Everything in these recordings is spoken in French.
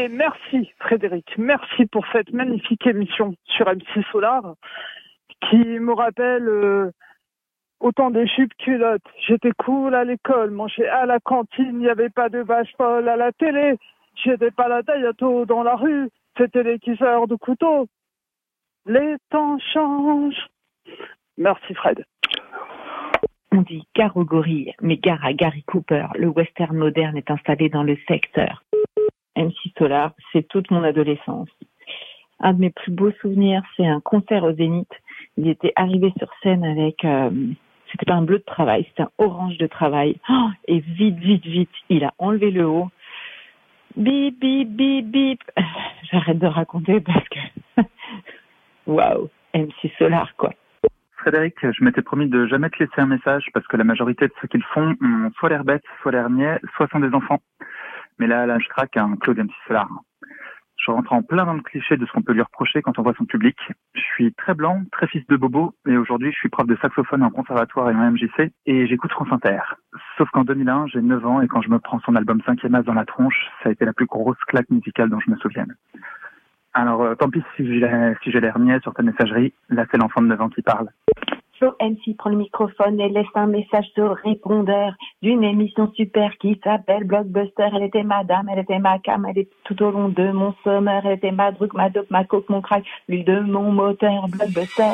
Et merci Frédéric, merci pour cette magnifique émission sur MC Solar qui me rappelle autant des jupes culottes. J'étais cool à l'école, mangeais à la cantine, il n'y avait pas de vache folle à la télé. J'étais pas la Dayato dans la rue, c'était les kisseurs de couteaux. Les temps changent. Merci Fred. On dit gare aux gorilles, mais gare à Gary Cooper. Le western moderne est installé dans le secteur. MC Solar, c'est toute mon adolescence. Un de mes plus beaux souvenirs, c'est un concert au Zénith. Il était arrivé sur scène avec... c'était pas un bleu de travail, c'était un orange de travail. Oh, et vite, il a enlevé le haut. Bip, bip, bip, bip. J'arrête de raconter parce que... Waouh, MC Solar, quoi. Frédéric, je m'étais promis de jamais te laisser un message parce que la majorité de ceux qui le font ont soit l'air bêtes, soit l'air niais, soit sont des enfants. Mais là, je craque un Claude MC Solar. Je rentre en plein dans le cliché de ce qu'on peut lui reprocher quand on voit son public. Je suis très blanc, très fils de bobo, et aujourd'hui je suis prof de saxophone en conservatoire et en MJC, et j'écoute France Inter. Sauf qu'en 2001, j'ai 9 ans, et quand je me prends son album 5e As dans la tronche, ça a été la plus grosse claque musicale dont je me souvienne. Alors, tant pis si j'ai l'air niais sur ta messagerie, là c'est l'enfant de 9 ans qui parle. So MC prend le microphone et laisse un message sur répondeur d'une émission super qui s'appelle Blockbuster. Elle était madame, elle était ma cam, elle était tout au long de mon sommaire. Elle était ma drugue, ma dope, ma coke, mon crack, l'huile de mon moteur. Blockbuster.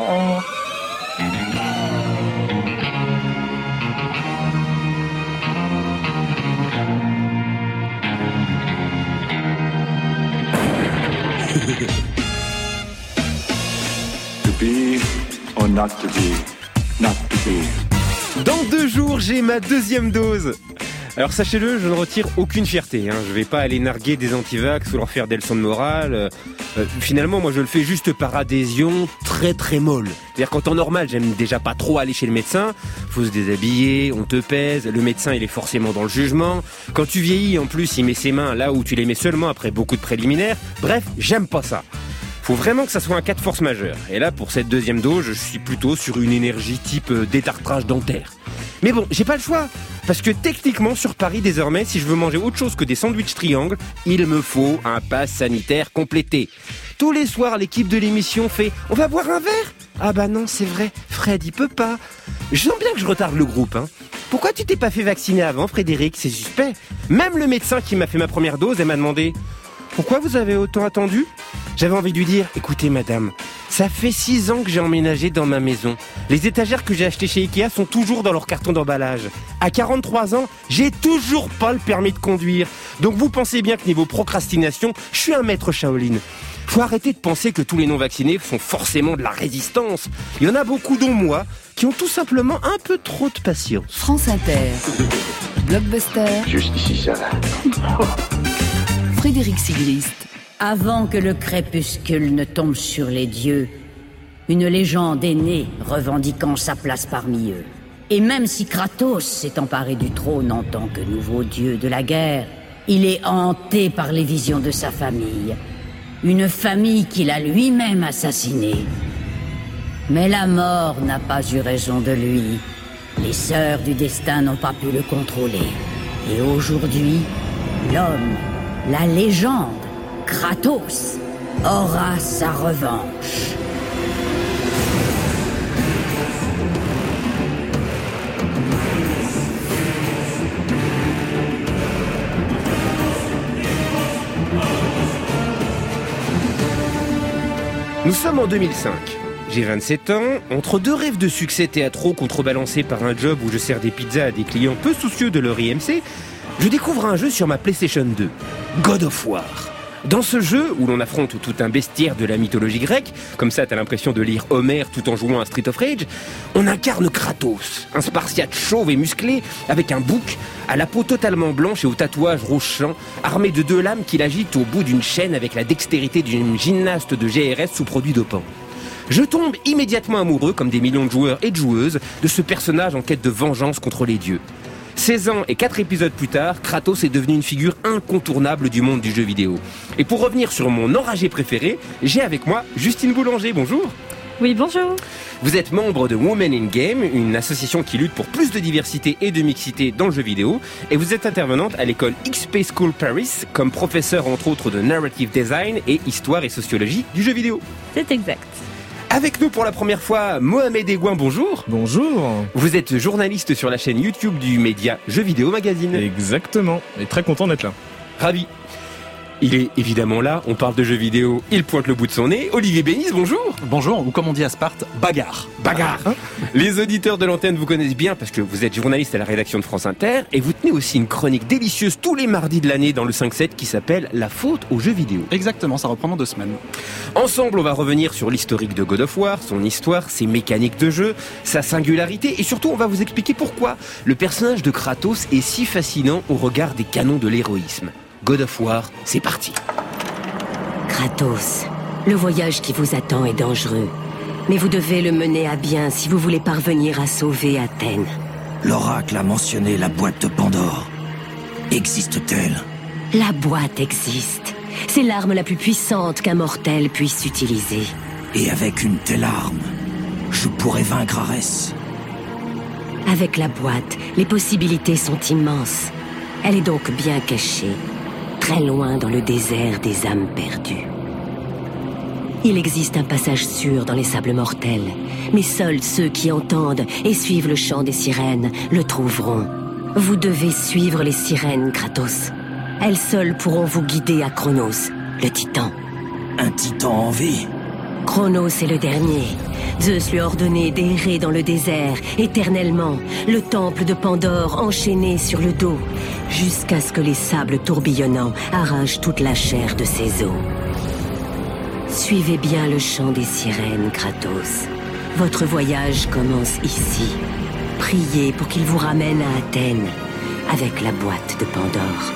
To be or not to be, not to be. Dans 2 jours, j'ai ma 2e dose. Alors sachez-le, je ne retire aucune fierté. Je vais pas aller narguer des antivax ou leur faire des leçons de morale. Finalement, moi, je le fais juste par adhésion très molle. C'est-à-dire qu'en temps normal, j'aime déjà pas trop aller chez le médecin. Faut se déshabiller, on te pèse. Le médecin, il est forcément dans le jugement. Quand tu vieillis, en plus, il met ses mains là où tu les mets seulement après beaucoup de préliminaires. Bref, j'aime pas ça. Faut vraiment que ça soit un cas de force majeure. Et là, pour cette 2e dose, je suis plutôt sur une énergie type détartrage dentaire. Mais bon, j'ai pas le choix. Parce que techniquement, sur Paris, désormais, si je veux manger autre chose que des sandwichs triangles, il me faut un pass sanitaire complété. Tous les soirs, l'équipe de l'émission fait « On va boire un verre ?» Ah bah non, c'est vrai, Fred, il peut pas. Je sens bien que je retarde le groupe, hein. Pourquoi tu t'es pas fait vacciner avant, Frédéric? C'est suspect. Même le médecin qui m'a fait ma première dose, elle m'a demandé « Pourquoi vous avez autant attendu ?» J'avais envie de lui dire « Écoutez, madame, ça fait 6 ans que j'ai emménagé dans ma maison. Les étagères que j'ai achetées chez Ikea sont toujours dans leur carton d'emballage. À 43 ans, j'ai toujours pas le permis de conduire. Donc vous pensez bien que niveau procrastination, je suis un maître Shaolin. Faut arrêter de penser que tous les non-vaccinés font forcément de la résistance. Il y en a beaucoup, dont moi, qui ont tout simplement un peu trop de patience. France Inter. Blockbuster. Juste ici, ça va. Frédéric Sigrist. Avant que le crépuscule ne tombe sur les dieux, une légende est née revendiquant sa place parmi eux. Et même si Kratos s'est emparé du trône en tant que nouveau dieu de la guerre, il est hanté par les visions de sa famille. Une famille qu'il a lui-même assassinée. Mais la mort n'a pas eu raison de lui. Les sœurs du destin n'ont pas pu le contrôler. Et aujourd'hui, l'homme, la légende, Kratos aura sa revanche. Nous sommes en 2005. J'ai 27 ans, entre 2 rêves de succès théâtraux contrebalancés par un job où je sers des pizzas à des clients peu soucieux de leur IMC, je découvre un jeu sur ma PlayStation 2, God of War. Dans ce jeu, où l'on affronte tout un bestiaire de la mythologie grecque, comme ça t'as l'impression de lire Homère tout en jouant à Street of Rage, on incarne Kratos, un spartiate chauve et musclé, avec un bouc, à la peau totalement blanche et au tatouage rouge sang, armé de 2 lames qu'il agite au bout d'une chaîne avec la dextérité d'une gymnaste de GRS sous produit dopant. Je tombe immédiatement amoureux, comme des millions de joueurs et de joueuses, de ce personnage en quête de vengeance contre les dieux. 16 ans et 4 épisodes plus tard, Kratos est devenu une figure incontournable du monde du jeu vidéo. Et pour revenir sur mon enragé préféré, j'ai avec moi Justine Boulanger, bonjour. Oui, bonjour. Vous êtes membre de Women in Game, une association qui lutte pour plus de diversité et de mixité dans le jeu vidéo. Et vous êtes intervenante à l'école XP School Paris comme professeure entre autres de Narrative Design et Histoire et Sociologie du jeu vidéo. C'est exact. Avec nous pour la première fois, Mohamed Egouin, bonjour. Bonjour. Vous êtes journaliste sur la chaîne YouTube du média Jeux Vidéo Magazine. Exactement, et très content d'être là. Ravi. Il est évidemment là, on parle de jeux vidéo, il pointe le bout de son nez. Olivier Bénis, bonjour. Bonjour, ou comme on dit à Sparte, bagarre. Bagarre. Les auditeurs de l'antenne vous connaissent bien parce que vous êtes journaliste à la rédaction de France Inter et vous tenez aussi une chronique délicieuse tous les mardis de l'année dans le 5-7 qui s'appelle La faute aux jeux vidéo. Exactement, ça reprend dans 2 semaines. Ensemble, on va revenir sur l'historique de God of War, son histoire, ses mécaniques de jeu, sa singularité et surtout on va vous expliquer pourquoi le personnage de Kratos est si fascinant au regard des canons de l'héroïsme. God of War, c'est parti. Kratos, le voyage qui vous attend est dangereux. Mais vous devez le mener à bien si vous voulez parvenir à sauver Athènes. L'oracle a mentionné la boîte de Pandore. Existe-t-elle ? La boîte existe. C'est l'arme la plus puissante qu'un mortel puisse utiliser. Et avec une telle arme, je pourrais vaincre Arès. Avec la boîte, les possibilités sont immenses. Elle est donc bien cachée, très loin dans le désert des âmes perdues. Il existe un passage sûr dans les sables mortels, mais seuls ceux qui entendent et suivent le chant des sirènes le trouveront. Vous devez suivre les sirènes, Kratos. Elles seules pourront vous guider à Chronos, le titan. Un titan en vie ? Chronos est le dernier. Zeus lui a ordonné d'errer dans le désert, éternellement, le temple de Pandore enchaîné sur le dos, jusqu'à ce que les sables tourbillonnants arrachent toute la chair de ses os. Suivez bien le chant des sirènes, Kratos. Votre voyage commence ici. Priez pour qu'il vous ramène à Athènes, avec la boîte de Pandore.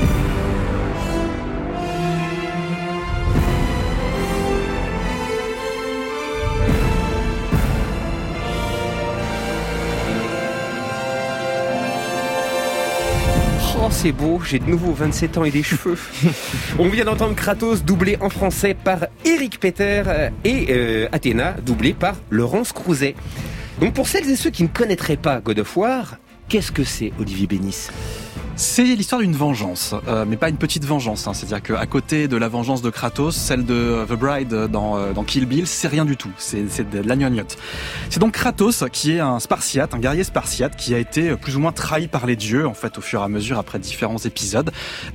Oh, c'est beau, j'ai de nouveau 27 ans et des cheveux. On vient d'entendre Kratos doublé en français par Eric Peter et Athéna doublé par Laurence Crouzet. Donc pour celles et ceux qui ne connaîtraient pas God of War, qu'est-ce que c'est, Olivier Bénis ? C'est l'histoire d'une vengeance, mais pas une petite vengeance. C'est-à-dire qu'à côté de la vengeance de Kratos, celle de The Bride dans Kill Bill, c'est rien du tout. C'est de la gnognotte. C'est donc Kratos qui est un Spartiate, un guerrier Spartiate, qui a été plus ou moins trahi par les dieux, en fait, au fur et à mesure, après différents épisodes,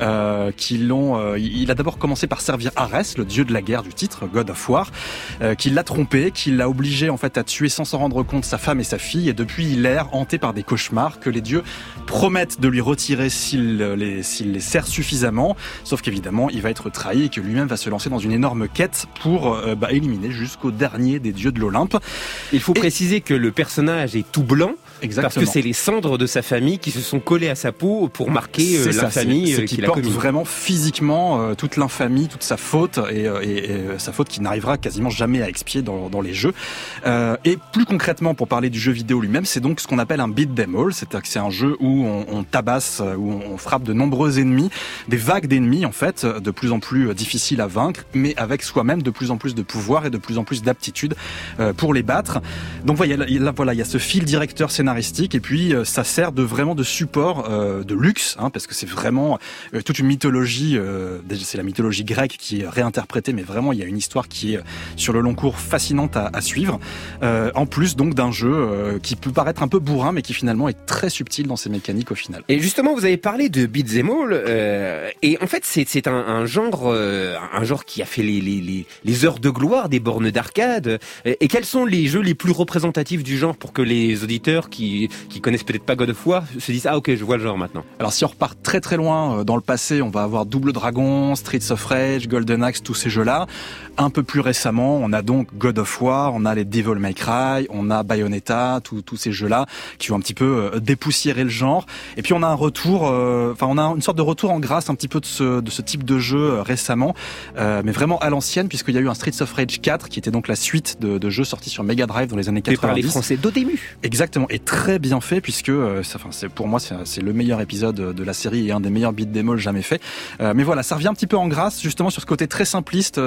il a d'abord commencé par servir Arès, le dieu de la guerre du titre, God of War, qui l'a trompé, qui l'a obligé, en fait, à tuer sans s'en rendre compte sa femme et sa fille, et depuis, il erre hanté par des cauchemars que les dieux promettent de lui retirer s'il les sert suffisamment, sauf qu'évidemment il va être trahi et que lui-même va se lancer dans une énorme quête pour éliminer jusqu'au dernier des dieux de l'Olympe. Il faut préciser que le personnage est tout blanc. Exactement. Parce que c'est les cendres de sa famille qui se sont collées à sa peau pour marquer l'infamie qu'il a commise. Porte vraiment physiquement toute l'infamie, toute sa faute et sa faute qui n'arrivera quasiment jamais à expier dans les jeux. Et plus concrètement, pour parler du jeu vidéo lui-même, c'est donc ce qu'on appelle un beat them all, c'est-à-dire que c'est un jeu où on tabasse, où on frappe de nombreux ennemis, des vagues d'ennemis en fait, de plus en plus difficiles à vaincre, mais avec soi-même de plus en plus de pouvoir et de plus en plus d'aptitude pour les battre. Donc voilà, il y a ce fil directeur scénaristique et puis ça sert vraiment de support de luxe, parce que c'est vraiment toute une mythologie. C'est la mythologie grecque qui est réinterprétée, mais vraiment il y a une histoire qui est sur le long cours fascinante à suivre. En plus donc d'un jeu qui peut paraître un peu bourrin, mais qui finalement est très subtil dans ses mécaniques au final. Et justement, vous avez parlé de beat'em all, et en fait c'est un genre qui a fait les heures de gloire des bornes d'arcade. Et quels sont les jeux les plus représentatifs du genre pour que les auditeurs qui connaissent peut-être pas God of War se disent ah ok, je vois le genre maintenant. Alors si on repart très très loin dans le passé, on va avoir Double Dragon, Streets of Rage, Golden Axe, tous ces jeux-là. Un peu plus récemment, on a donc God of War, on a les Devil May Cry, on a Bayonetta, tous ces jeux-là qui ont un petit peu dépoussiéré le genre. Et puis on a un retour on a une sorte de retour en grâce un petit peu de ce type de jeu récemment, mais vraiment à l'ancienne, puisqu'il y a eu un Streets of Rage 4 qui était donc la suite de jeux sortis sur Mega Drive dans les années 90. Fait par les Français Dotemu. Exactement, et très bien fait, puisque pour moi c'est le meilleur épisode de la série et un des meilleurs beat'em all jamais fait. Mais voilà, ça revient un petit peu en grâce justement sur ce côté très simpliste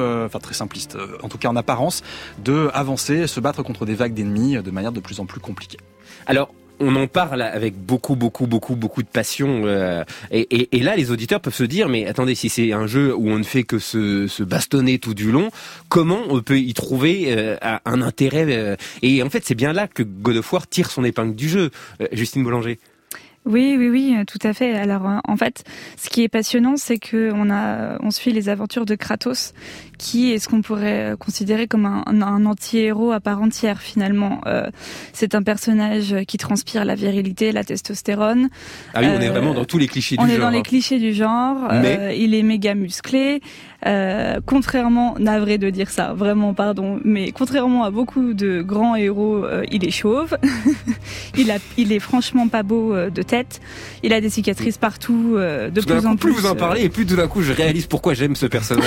en tout cas en apparence, de avancer, se battre contre des vagues d'ennemis de manière de plus en plus compliquée. Alors, on en parle avec beaucoup de passion, et là les auditeurs peuvent se dire, mais attendez, si c'est un jeu où on ne fait que se bastonner tout du long, comment on peut y trouver un intérêt, et en fait c'est bien là que God of War tire son épingle du jeu. Justine Boulanger. Oui, tout à fait. Alors, en fait, ce qui est passionnant, c'est que on suit les aventures de Kratos, qui est ce qu'on pourrait considérer comme un anti-héros à part entière, finalement. C'est un personnage qui transpire la virilité, la testostérone. Ah oui, on est vraiment dans tous les clichés du genre. On est dans les clichés du genre. Mais... il est méga musclé. Contrairement, navré de dire ça, vraiment pardon, mais contrairement à beaucoup de grands héros, il est chauve. il est franchement pas beau de tête. Il a des cicatrices partout, de plus en plus. Plus vous en parlez, et plus tout d'un coup je réalise pourquoi j'aime ce personnage.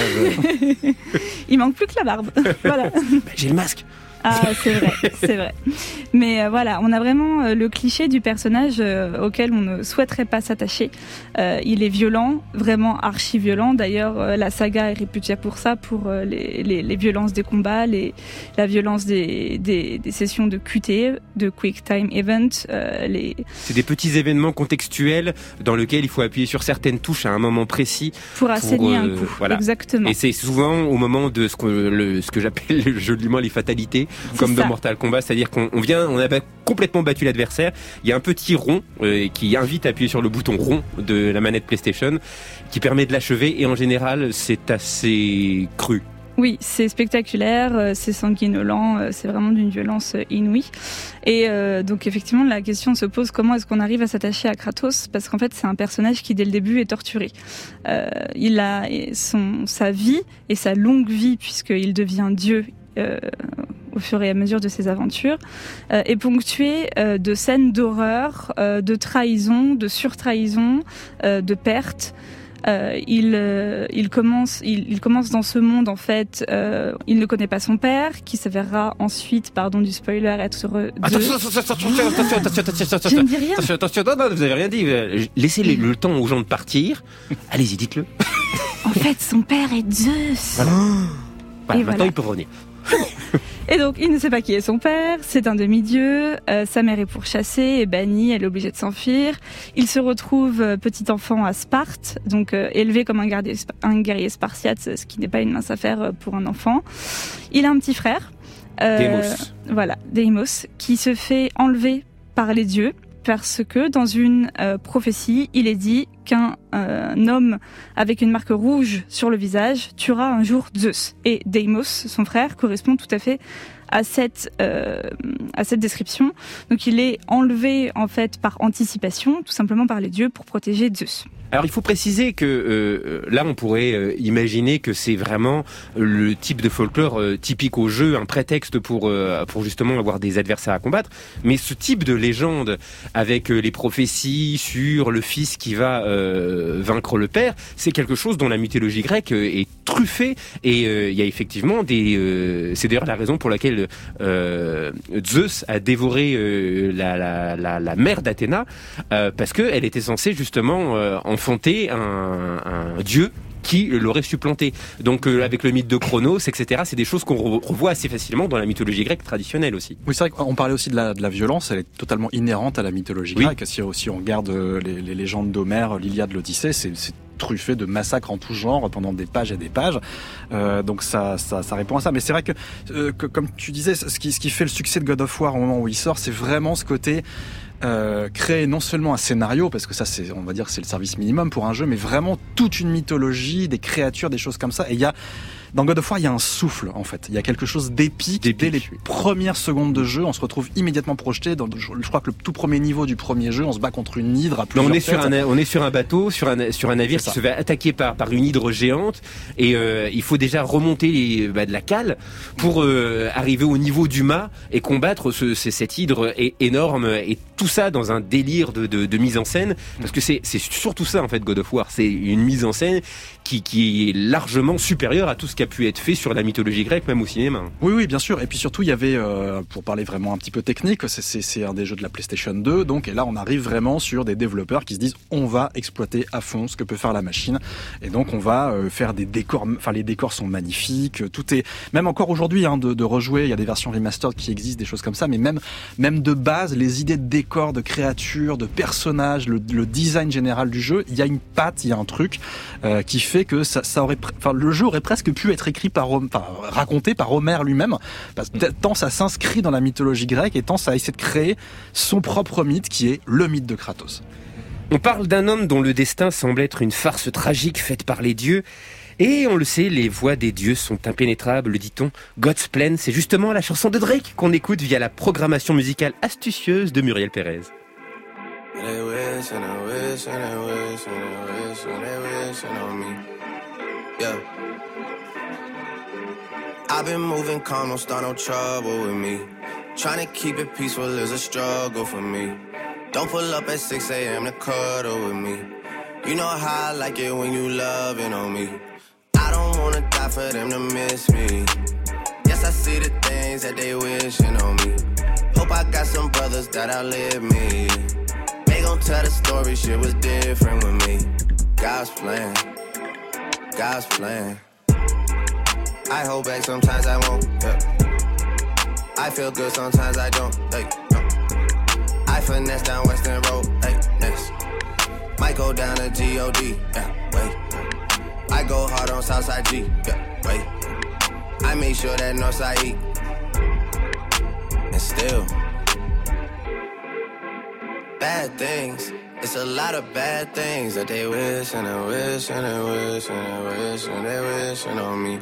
Il manque plus que la barbe. Voilà. J'ai le masque. Ah, c'est vrai. Mais voilà, on a vraiment le cliché du personnage auquel on ne souhaiterait pas s'attacher. Il est violent, vraiment archi violent. D'ailleurs, la saga est réputée pour ça, pour les violences des combats, la violence des sessions de QTE, de Quick Time Event. C'est des petits événements contextuels dans lesquels il faut appuyer sur certaines touches à un moment précis pour assainir un coup. Voilà. Exactement. Et c'est souvent au moment de ce que j'appelle joliment les fatalités. Comme dans Mortal Kombat, c'est-à-dire qu'on a complètement battu l'adversaire. Il y a un petit rond qui invite à appuyer sur le bouton rond de la manette PlayStation, qui permet de l'achever. Et en général, c'est assez cru. Oui, c'est spectaculaire, c'est sanguinolent, c'est vraiment d'une violence inouïe. Et donc effectivement, la question se pose, comment est-ce qu'on arrive à s'attacher à Kratos ? Parce qu'en fait, c'est un personnage qui, dès le début, est torturé. Il a sa vie et sa longue vie, puisqu'il devient Dieu au fur et à mesure de ses aventures, est ponctuée de scènes d'horreur, de trahison, de surtrahison, de perte. Il commence dans ce monde, en fait, il ne connaît pas son père, qui s'avérera ensuite, pardon du spoiler, être Attention. Je ne dis rien. Attention, non, vous avez rien dit. Laissez le temps aux gens de partir. Allez-y, dites-le. En fait, son père est Zeus. Voilà, maintenant il peut revenir. Et donc, il ne sait pas qui est son père, c'est un demi-dieu, sa mère est pourchassée et bannie, elle est obligée de s'enfuir. Il se retrouve petit enfant à Sparte, donc élevé comme un guerrier spartiate, ce qui n'est pas une mince affaire pour un enfant. Il a un petit frère, Deimos, qui se fait enlever par les dieux, parce que dans une prophétie, il est dit qu'un homme avec une marque rouge sur le visage tuera un jour Zeus. Et Deimos, son frère, correspond tout à fait à cette description. Donc il est enlevé en fait par anticipation, tout simplement par les dieux, pour protéger Zeus. Alors il faut préciser que là on pourrait imaginer que c'est vraiment le type de folklore typique au jeu, un prétexte pour justement avoir des adversaires à combattre. Mais ce type de légende avec les prophéties sur le fils qui va vaincre le père, c'est quelque chose dont la mythologie grecque est truffée. Et il y a effectivement c'est d'ailleurs la raison pour laquelle Zeus a dévoré la mère d'Athéna, parce que elle était censée justement enfanter un dieu qui l'aurait supplanté. Donc avec le mythe de Chronos, etc., c'est des choses qu'on revoit assez facilement dans la mythologie grecque traditionnelle aussi. Oui, c'est vrai qu'on parlait aussi de la violence, elle est totalement inhérente à la mythologie grecque. Si on regarde les légendes d'Homère, l'Iliade, l'Odyssée, c'est truffé de massacres en tout genre pendant des pages et des pages. Donc ça répond à ça. Mais c'est vrai que comme tu disais, ce qui fait le succès de God of War au moment où il sort, c'est vraiment ce côté créer non seulement un scénario, parce que ça c'est, on va dire, c'est le service minimum pour un jeu, mais vraiment toute une mythologie, des créatures, des choses comme ça. Et dans God of War, il y a un souffle, en fait. Il y a quelque chose d'épique. Dès les premières secondes de jeu, on se retrouve immédiatement projeté je crois que le tout premier niveau du premier jeu, on se bat contre une hydre à plusieurs têtes. On est sur un bateau, sur un navire qui se fait attaquer par une hydre géante, et il faut déjà remonter de la cale pour arriver au niveau du mât et combattre cette hydre énorme et tout ça dans un délire de mise en scène, parce que c'est surtout ça en fait God of War, c'est une mise en scène qui est largement supérieure à tout ce qui a pu être fait sur la mythologie grecque, même au cinéma. Oui, bien sûr. Et puis surtout, il y avait, pour parler vraiment un petit peu technique, c'est un des jeux de la PlayStation 2, donc et là on arrive vraiment sur des développeurs qui se disent on va exploiter à fond ce que peut faire la machine, et donc on va faire des décors, enfin les décors sont magnifiques, tout est, même encore aujourd'hui de rejouer, il y a des versions remastered qui existent, des choses comme ça, mais même de base, les idées de décors, de créatures, de personnages, le design général du jeu, il y a une patte, il y a un truc qui fait que ça aurait, enfin le jeu aurait presque pu être écrit raconté par Homère lui-même, parce que tant ça s'inscrit dans la mythologie grecque et tant ça essaie de créer son propre mythe qui est le mythe de Kratos. On parle d'un homme dont le destin semble être une farce tragique faite par les dieux. Et on le sait, les voix des dieux sont impénétrables, dit-on. God's Plan, c'est justement la chanson de Drake qu'on écoute via la programmation musicale astucieuse de Muriel Pérez. I've been moving calm, don't start no trouble with me. Trying to keep it peaceful is a struggle for me. Don't pull up at 6 a.m. to cuddle with me. You know how I like it when you loving on me. I don't wanna die for them to miss me. Yes, I see the things that they wishing on me. Hope I got some brothers that outlive me. They gon' tell the story, shit was different with me. God's plan, God's plan. I hold back, sometimes I won't, yeah. I feel good, sometimes I don't, hey, no. I finesse down Western Road, hey, next. Might go down to G.O.D., yeah, wait. I go hard on Southside G, yeah, wait. I make sure that Northside eat. And still, bad things. It's a lot of bad things that they wish and they wish and they wish and they wish and they wishing on me.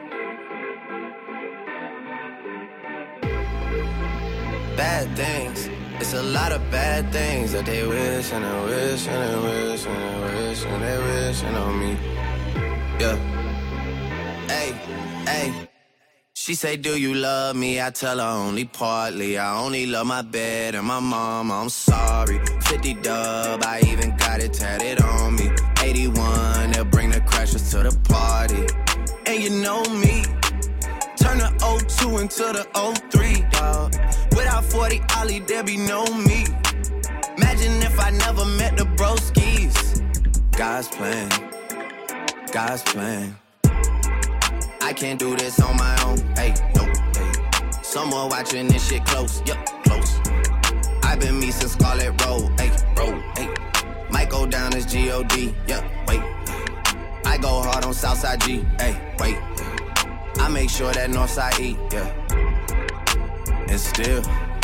Bad things. It's a lot of bad things that they wish and they wish and they wish and they wish and they wishing on me. Yeah. Hey, hey. She say, do you love me? I tell her only partly. I only love my bed and my mama, I'm sorry. 50 dub, I even got it tatted on me. 81, they'll bring the crashers to the party. And you know me, turn the 02 into the 03, dawg. Without 40 Ollie, there be no me. Imagine if I never met the broskies. God's plan, God's plan. I can't do this on my own, hey, no, hey. Someone watching this shit close, yup, close. I've been me since Scarlet Road, hey, road, hey. Might go down as G.O.D., yeah, wait. I go hard on Southside G, hey, wait. I make sure that Northside eat, yeah. And still,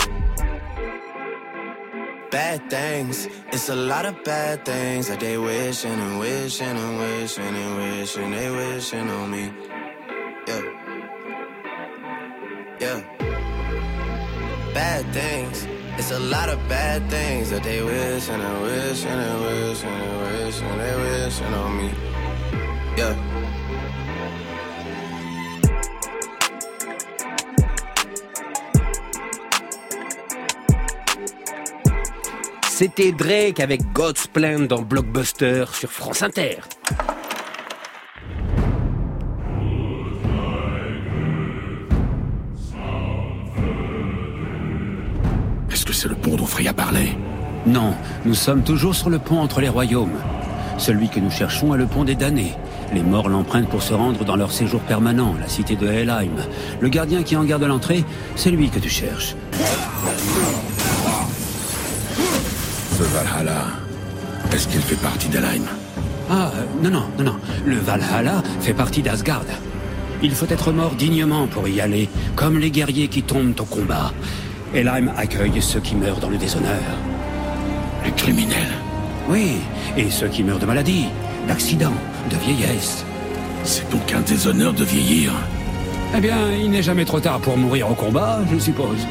bad things. It's a lot of bad things that they wishing and wishing and wishing and wishing they wishing on me. Yeah, yeah. Bad things. It's a lot of bad things that they wish and they wish and they wish and they wish and they wishing on me. Yeah. C'était Drake avec God's Plan dans Blockbuster sur France Inter. Est-ce que c'est le pont dont Freya parlait? Non, nous sommes toujours sur le pont entre les royaumes. Celui que nous cherchons est le pont des damnés. Les morts l'empruntent pour se rendre dans leur séjour permanent, la cité de Helheim. Le gardien qui en garde l'entrée, c'est lui que tu cherches. Ce Valhalla, est-ce qu'il fait partie d'Helheim? Non. Le Valhalla fait partie d'Asgard. Il faut être mort dignement pour y aller, comme les guerriers qui tombent au combat. Helheim accueille ceux qui meurent dans le déshonneur. Les criminels? Oui, et ceux qui meurent de maladie, d'accidents, de vieillesse. C'est donc un déshonneur de vieillir? Eh bien, il n'est jamais trop tard pour mourir au combat, je suppose.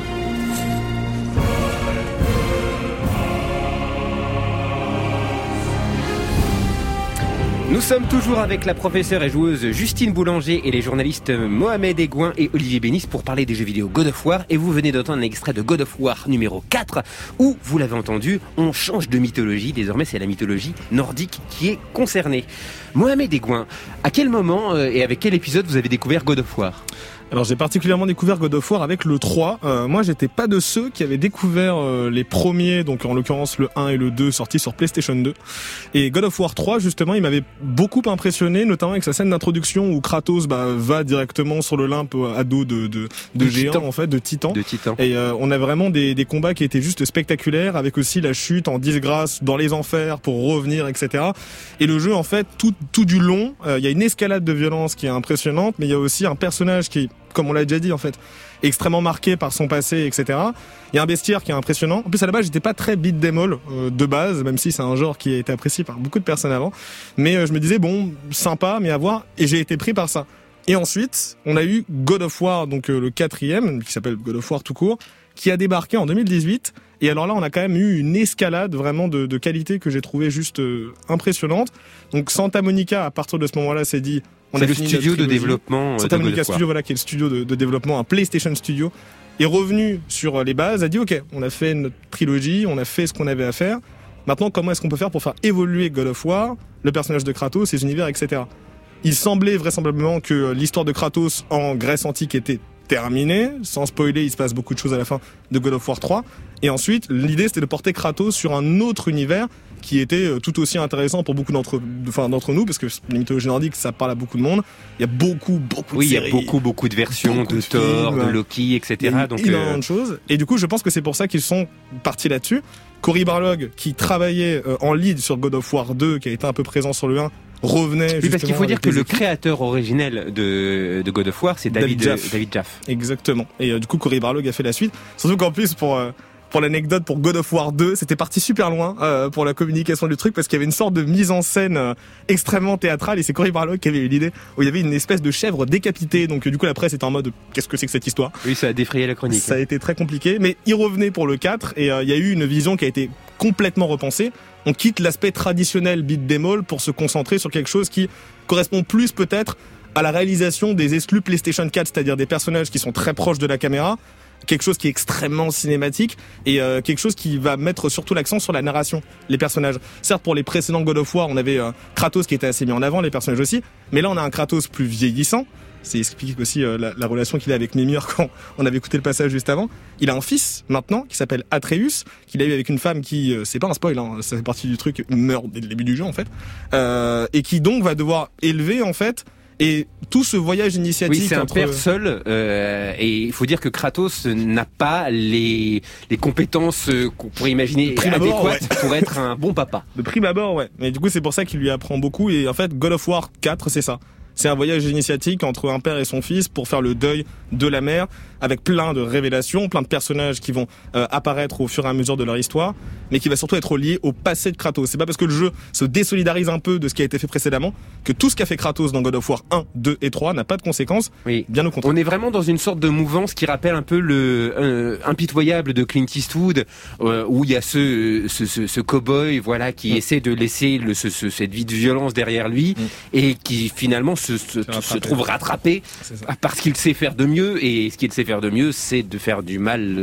Nous sommes toujours avec la professeure et joueuse Justine Boulanger et les journalistes Mohamed Egouin et Olivier Bénis pour parler des jeux vidéo God of War. Et vous venez d'entendre un extrait de God of War numéro 4 où, vous l'avez entendu, on change de mythologie. Désormais, c'est la mythologie nordique qui est concernée. Mohamed Egouin, à quel moment et avec quel épisode vous avez découvert God of War ? Alors j'ai particulièrement découvert God of War avec le 3. Moi j'étais pas de ceux qui avaient découvert les premiers, donc en l'occurrence le 1 et le 2 sortis sur PlayStation 2. Et God of War 3 justement, il m'avait beaucoup impressionné, notamment avec sa scène d'introduction où Kratos va directement sur l'Olympe à dos de géants en fait, de titans. Et on a vraiment des combats qui étaient juste spectaculaires, avec aussi la chute en disgrâce dans les enfers pour revenir, etc. Et le jeu en fait tout du long, il y a une escalade de violence qui est impressionnante, mais il y a aussi un personnage qui, comme on l'a déjà dit en fait, extrêmement marqué par son passé, etc. Il y a un bestiaire qui est impressionnant. En plus à la base j'étais pas très beat 'em all de base, même si c'est un genre qui a été apprécié par beaucoup de personnes avant. Mais je me disais bon, sympa, mais à voir, et j'ai été pris par ça. Et ensuite on a eu God of War, donc le 4e, qui s'appelle God of War tout court, qui a débarqué en 2018. Et alors là, on a quand même eu une escalade vraiment de qualité que j'ai trouvé juste impressionnante. Donc Santa Monica, à partir de ce moment-là, s'est dit... C'est le studio de développement Santa Monica Studio, voilà, qui est le studio de développement, un PlayStation Studio, est revenu sur les bases, a dit ok, on a fait notre trilogie, on a fait ce qu'on avait à faire. Maintenant, comment est-ce qu'on peut faire pour faire évoluer God of War, le personnage de Kratos, ses univers, etc. Il semblait vraisemblablement que l'histoire de Kratos en Grèce antique était terminé, sans spoiler, il se passe beaucoup de choses à la fin de God of War 3. Et ensuite, l'idée c'était de porter Kratos sur un autre univers qui était tout aussi intéressant pour beaucoup d'entre nous, parce que la mythologie nordique, ça parle à beaucoup de monde. Il y a beaucoup de séries. Il y a beaucoup de versions de Thor, de Loki, etc. Il y a énormément de choses. Et du coup, je pense que c'est pour ça qu'ils sont partis là-dessus. Cory Barlog, qui travaillait en lead sur God of War 2, qui a été un peu présent sur le 1, revenait. Oui, parce qu'il faut dire que le créateur originel de God of War, c'est David Jaffe. Exactement. Et du coup, Cory Barlog a fait la suite. Surtout qu'en plus, pour l'anecdote, pour God of War 2, c'était parti super loin pour la communication du truc, parce qu'il y avait une sorte de mise en scène extrêmement théâtrale, et c'est Cory Barlog qui avait eu l'idée, où il y avait une espèce de chèvre décapitée. Donc du coup, la presse était en mode qu'est-ce que c'est que cette histoire ? Oui, ça a défrayé la chronique. Ça a été très compliqué, mais il revenait pour le 4, et il y a eu une vision qui a été complètement repensée. On quitte l'aspect traditionnel beat 'em all pour se concentrer sur quelque chose qui correspond plus peut-être à la réalisation des exclus PlayStation 4, c'est-à-dire des personnages qui sont très proches de la caméra, quelque chose qui est extrêmement cinématique, et quelque chose qui va mettre surtout l'accent sur la narration, les personnages. Certes, pour les précédents God of War, on avait Kratos qui était assez mis en avant, les personnages aussi, mais là on a un Kratos plus vieillissant. C'est explique aussi la relation qu'il a avec Mimir quand on avait écouté le passage juste avant. Il a un fils maintenant qui s'appelle Atreus, qu'il a eu avec une femme qui, c'est pas un spoil, hein, ça fait partie du truc, meurt dès le début du jeu en fait, et qui donc va devoir élever en fait. Et tout ce voyage initiatique... Oui, c'est un père seul, et il faut dire que Kratos n'a pas les compétences qu'on pourrait imaginer adéquates pour être un bon papa. De prime abord, ouais. Mais du coup, c'est pour ça qu'il lui apprend beaucoup, et en fait, God of War 4, c'est ça. C'est un voyage initiatique entre un père et son fils pour faire le deuil de la mère, avec plein de révélations, plein de personnages qui vont apparaître au fur et à mesure de leur histoire, mais qui va surtout être lié au passé de Kratos. C'est pas parce que le jeu se désolidarise un peu de ce qui a été fait précédemment que tout ce qu'a fait Kratos dans God of War 1, 2 et 3 n'a pas de conséquences. Oui. Bien au contraire. On est vraiment dans une sorte de mouvance qui rappelle un peu le Impitoyable de Clint Eastwood, où il y a ce cow-boy, voilà, qui essaie de laisser cette vie de violence derrière lui, et qui finalement se trouve rattrapé parce qu'il sait faire de mieux, et ce qu'il sait faire de mieux, c'est de faire du mal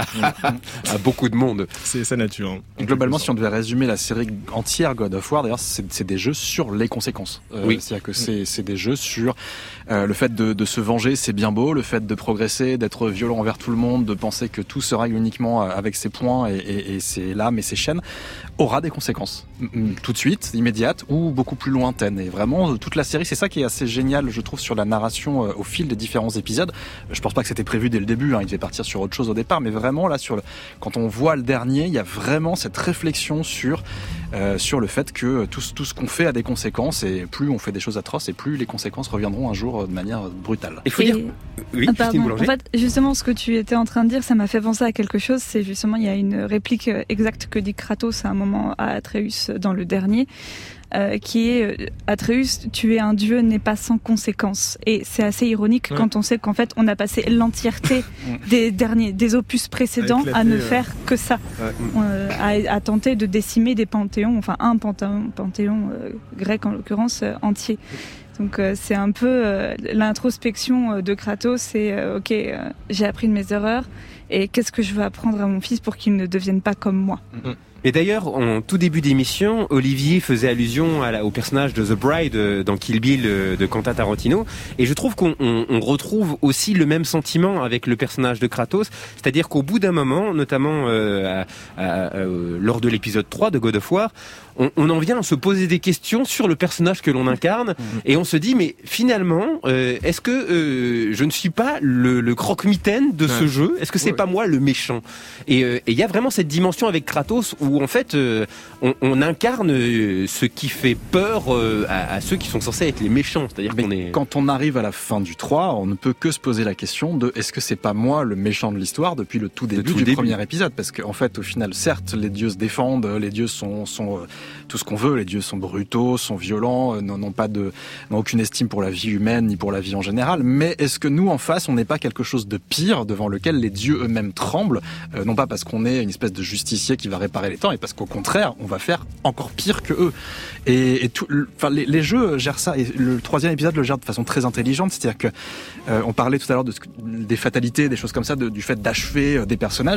à beaucoup de monde. C'est sa nature. Hein. Globalement, si on devait résumer la série entière God of War, d'ailleurs, c'est des jeux sur les conséquences. Oui. C'est-à-dire que c'est des jeux sur le fait de se venger, c'est bien beau, le fait de progresser, d'être violent envers tout le monde, de penser que tout se règle uniquement avec ses poings et ses lames et ses chaînes, aura des conséquences. Tout de suite, immédiates ou beaucoup plus lointaines. Et vraiment, toute la série, c'est ça qui est assez génial, je trouve, sur la narration au fil des différents épisodes. Je pense pas que c'était prévu dès le début, hein, il devait partir sur autre chose au départ, mais vraiment là, quand on voit le dernier, il y a vraiment cette réflexion sur le fait que tout ce qu'on fait a des conséquences, et plus on fait des choses atroces, et plus les conséquences reviendront un jour de manière brutale. Il faut dire... Oui, Christine Boulanger. En fait, justement, ce que tu étais en train de dire, ça m'a fait penser à quelque chose. C'est justement, il y a une réplique exacte que dit Kratos à un moment à Atreus dans le dernier. qui est Atreus, tuer un dieu n'est pas sans conséquence. Et c'est assez ironique quand on sait qu'en fait on a passé l'entièreté des opus précédents à ne faire que ça, à tenter de décimer des panthéons, enfin un panthéon grec en l'occurrence entier. Donc c'est un peu l'introspection de Kratos, c'est j'ai appris de mes erreurs et qu'est-ce que je veux apprendre à mon fils pour qu'il ne devienne pas comme moi. Et d'ailleurs, en tout début d'émission, Olivier faisait allusion au personnage de The Bride dans Kill Bill de Quentin Tarantino. Et je trouve qu'on retrouve aussi le même sentiment avec le personnage de Kratos. C'est-à-dire qu'au bout d'un moment, notamment lors de l'épisode 3 de God of War, on en vient à se poser des questions sur le personnage que l'on incarne. Et on se dit, mais finalement, est-ce que je ne suis pas le croque-mitaine de ce jeu ? Est-ce que c'est pas moi le méchant ? Et il y a vraiment cette dimension avec Kratos où en fait on incarne ce qui fait peur à ceux qui sont censés être les méchants. C'est-à-dire quand on arrive à la fin du 3, on ne peut que se poser la question de est-ce que c'est pas moi le méchant de l'histoire depuis le tout début du premier épisode ? Parce qu'en fait, au final, certes, les dieux se défendent, les dieux sont tout ce qu'on veut, les dieux sont brutaux, sont violents, n'ont aucune estime pour la vie humaine ni pour la vie en général. Mais est-ce que nous, en face, on n'est pas quelque chose de pire devant lequel les dieux eux-mêmes tremblent, non pas parce qu'on est une espèce de justicier qui va réparer les temps, et parce qu'au contraire, on va faire encore pire que eux. Et les jeux gèrent ça, et le troisième épisode le gère de façon très intelligente, c'est-à-dire que on parlait tout à l'heure des fatalités, des choses comme ça, du fait d'achever des personnages.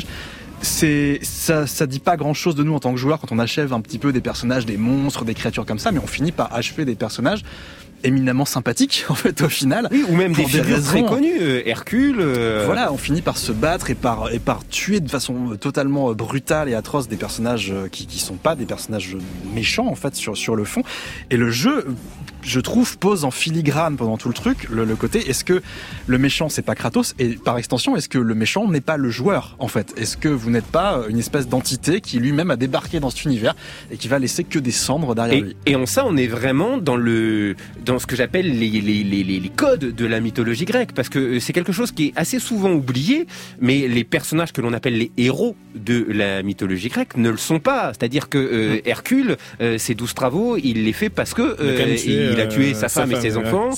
Ça dit pas grand chose de nous en tant que joueurs quand on achève un petit peu des personnages, des monstres, des créatures comme ça, mais on finit par achever des personnages éminemment sympathiques en fait au final. Oui, ou même des figures très connues, Hercule. Voilà, on finit par se battre et par tuer de façon totalement brutale et atroce des personnages qui sont pas des personnages méchants en fait sur le fond. Et le jeu, je trouve, pose en filigrane pendant tout le truc le côté est-ce que le méchant c'est pas Kratos, et par extension est-ce que le méchant n'est pas le joueur en fait, est-ce que vous n'êtes pas une espèce d'entité qui lui-même a débarqué dans cet univers et qui va laisser que des cendres derrière lui. Et en ça on est vraiment dans ce que j'appelle les codes de la mythologie grecque, parce que c'est quelque chose qui est assez souvent oublié, mais les personnages que l'on appelle les héros de la mythologie grecque ne le sont pas, c'est-à-dire que Hercule, ses 12 travaux, il les fait parce que il a tué sa femme et ses enfants.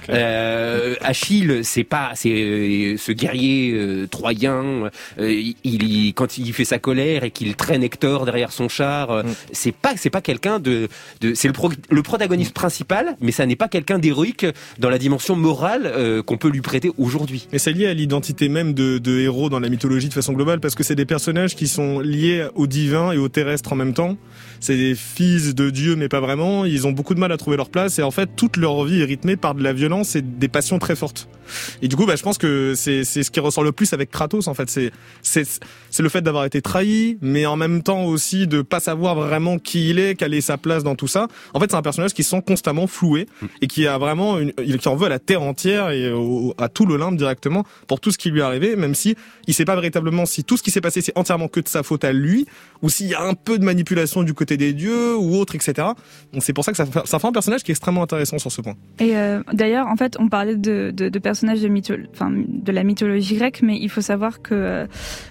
Achille, c'est ce guerrier troyen, quand il fait sa colère et qu'il traîne Hector derrière son char, c'est pas quelqu'un c'est le protagoniste principal, mais ça n'est pas quelqu'un d'héroïque dans la dimension morale qu'on peut lui prêter aujourd'hui. Mais c'est lié à l'identité même de héros dans la mythologie de façon globale, parce que c'est des personnages qui sont liés au divin et au terrestre en même temps. C'est des fils de Dieu, mais pas vraiment. Ils ont beaucoup de mal à trouver leur place, et en fait, toute leur vie est rythmée par de la violence et des passions très fortes. Et du coup, je pense que c'est ce qui ressort le plus avec Kratos, en fait. C'est le fait d'avoir été trahi, mais en même temps aussi de pas savoir vraiment qui il est, quelle est sa place dans tout ça. En fait, c'est un personnage qui se sent constamment floué et qui a vraiment qui en veut à la terre entière et à tout l'Olympe directement pour tout ce qui lui est arrivé, même si il sait pas véritablement si tout ce qui s'est passé c'est entièrement que de sa faute à lui, ou s'il y a un peu de manipulation du côté des dieux ou autre, etc. Donc c'est pour ça que ça fait un personnage qui est extrêmement intéressant sur ce point. Et d'ailleurs, en fait, on parlait de personnages de la mythologie grecque, mais il faut savoir que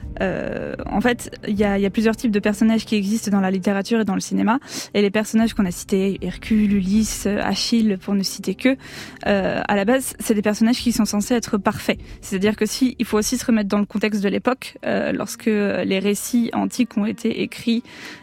en fait, il y a plusieurs types de personnages qui existent dans la littérature et dans le cinéma. Et les personnages qu'on a cités, Hercule, Ulysse, Achille, pour ne citer que, à la base, c'est des personnages qui sont censés être parfaits. C'est-à-dire que il faut aussi se remettre dans le contexte de l'époque, lorsque les récits antiques ont été écrits,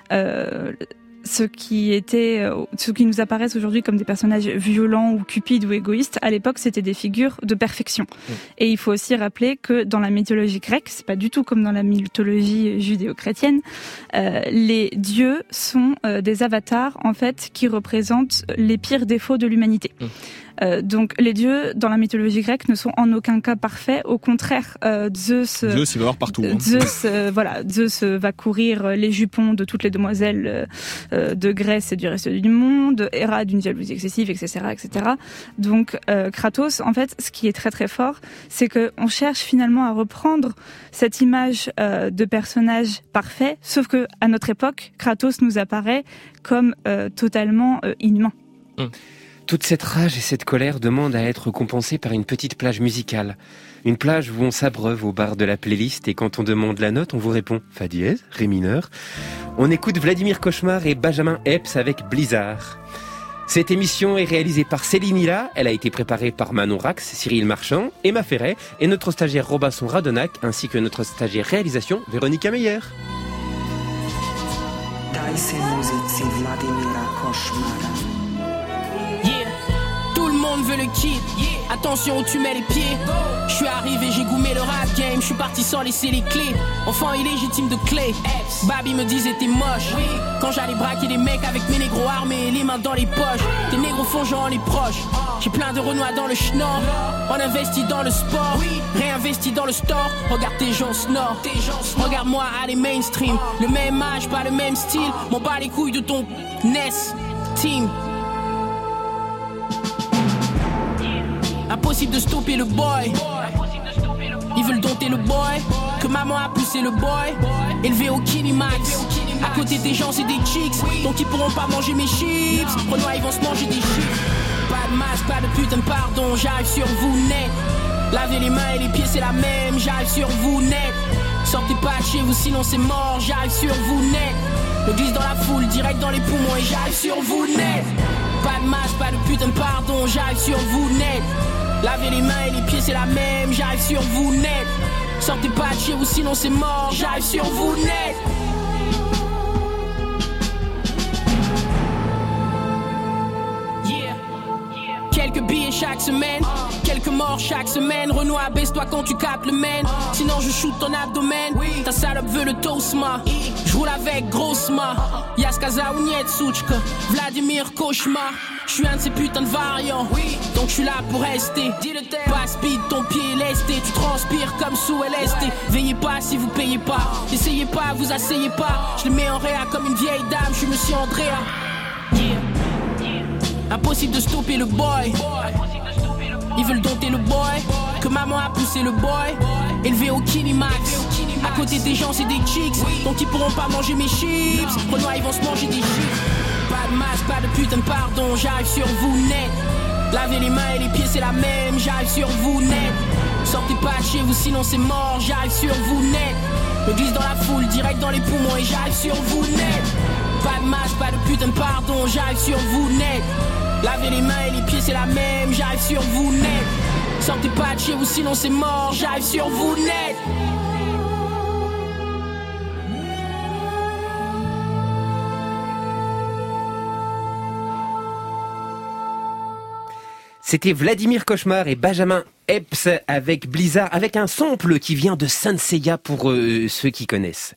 ceux qui nous apparaissent aujourd'hui comme des personnages violents ou cupides ou égoïstes, à l'époque, c'était des figures de perfection. Et il faut aussi rappeler que dans la mythologie grecque, c'est pas du tout comme dans la mythologie judéo-chrétienne, les dieux sont des avatars, en fait, qui représentent les pires défauts de l'humanité. Donc les dieux dans la mythologie grecque ne sont en aucun cas parfaits. Au contraire, Zeus il va voir partout. Zeus va courir les jupons de toutes les demoiselles de Grèce et du reste du monde. Héra d'une jalousie excessive, etc., etc. Donc Kratos, en fait, ce qui est très très fort, c'est que on cherche finalement à reprendre cette image de personnage parfait, sauf que à notre époque, Kratos nous apparaît comme totalement inhumain. Toute cette rage et cette colère demandent à être compensées par une petite plage musicale. Une plage où on s'abreuve au bar de la playlist et quand on demande la note, on vous répond Fa dièse, Ré mineur. On écoute Vladimir Cauchemar et Benjamin Epps avec Blizzard. Cette émission est réalisée par Céline Hilla, elle a été préparée par Manon Rax, Cyril Marchand, Emma Ferret et notre stagiaire Robinson Radonac, ainsi que notre stagiaire réalisation Véronica Meyer. Yeah, tout le monde veut le kit. Attention où tu mets les pieds. Je suis arrivé, j'ai goumé le rap game. Je suis parti sans laisser les clés. Enfant illégitime de clé. Babi me disait t'es moche. Quand j'allais braquer des mecs avec mes négros armés, les mains dans les poches. Des négros fongeants les proches. J'ai plein de renois dans le schnorr. On investit dans le sport, réinvesti dans le store. Regarde tes gens snore. Regarde-moi aller mainstream. Le même âge, pas le même style. M'en bats les couilles de ton NES team. Impossible de stopper le boy. Ils veulent dompter le boy. Que maman a poussé le boy. Élevé au Kinimax. À côté des gens c'est des chicks. Donc ils pourront pas manger mes chips. Renoir ils vont se manger des chips. Pas de masque, pas de putain de pardon. J'arrive sur vous net. Lavez les mains et les pieds c'est la même. J'arrive sur vous net. Sortez pas de chez vous sinon c'est mort. J'arrive sur vous net. Me glisse dans la foule, direct dans les poumons et j'arrive sur vous net. Pas de masque, pas de putain de pardon. J'arrive sur vous net. Lavez les mains et les pieds c'est la même. J'arrive sur vous net. Sortez pas de chez vous sinon c'est mort. J'arrive sur vous net. Quelques billets chaque semaine, quelques morts chaque semaine. Renoir, baisse-toi quand tu captes le main. Sinon je shoot ton abdomen. Ta salope veut le toastma. Je roule avec Grossma. Yaskaza ou Nietsuchka. Vladimir Cauchemar. Je suis un de ces putains de variants. Donc je suis là pour rester. Pas speed, ton pied est lesté. Tu transpires comme sous LSD. Veillez pas si vous payez pas. Essayez pas, vous asseyez pas. Je les mets en réa comme une vieille dame. Je suis monsieur Andrea. Impossible de stopper le boy. Ils veulent dompter le boy. Que maman a poussé le boy. Élevé au Kinimax. À côté des gens c'est des chicks. Donc ils pourront pas manger mes chips. Renoir ils vont se manger des chips. Pas de masque, pas de putain de pardon. J'arrive sur vous net. Lavez les mains et les pieds c'est la même. J'arrive sur vous net. Sortez pas de chez vous sinon c'est mort. J'arrive sur vous net. Me glisse dans la foule, direct dans les poumons et j'arrive sur vous net. Pas de masque, pas de putain de pardon. J'arrive sur vous net. Lavez les mains et les pieds c'est la même. J'arrive sur vous net. Sortez pas de chez vous sinon c'est mort. J'arrive sur vous net. C'était Vladimir Cauchemar et Benjamin Epps avec Blizzard, avec un sample qui vient de Saint Seiya pour ceux qui connaissent.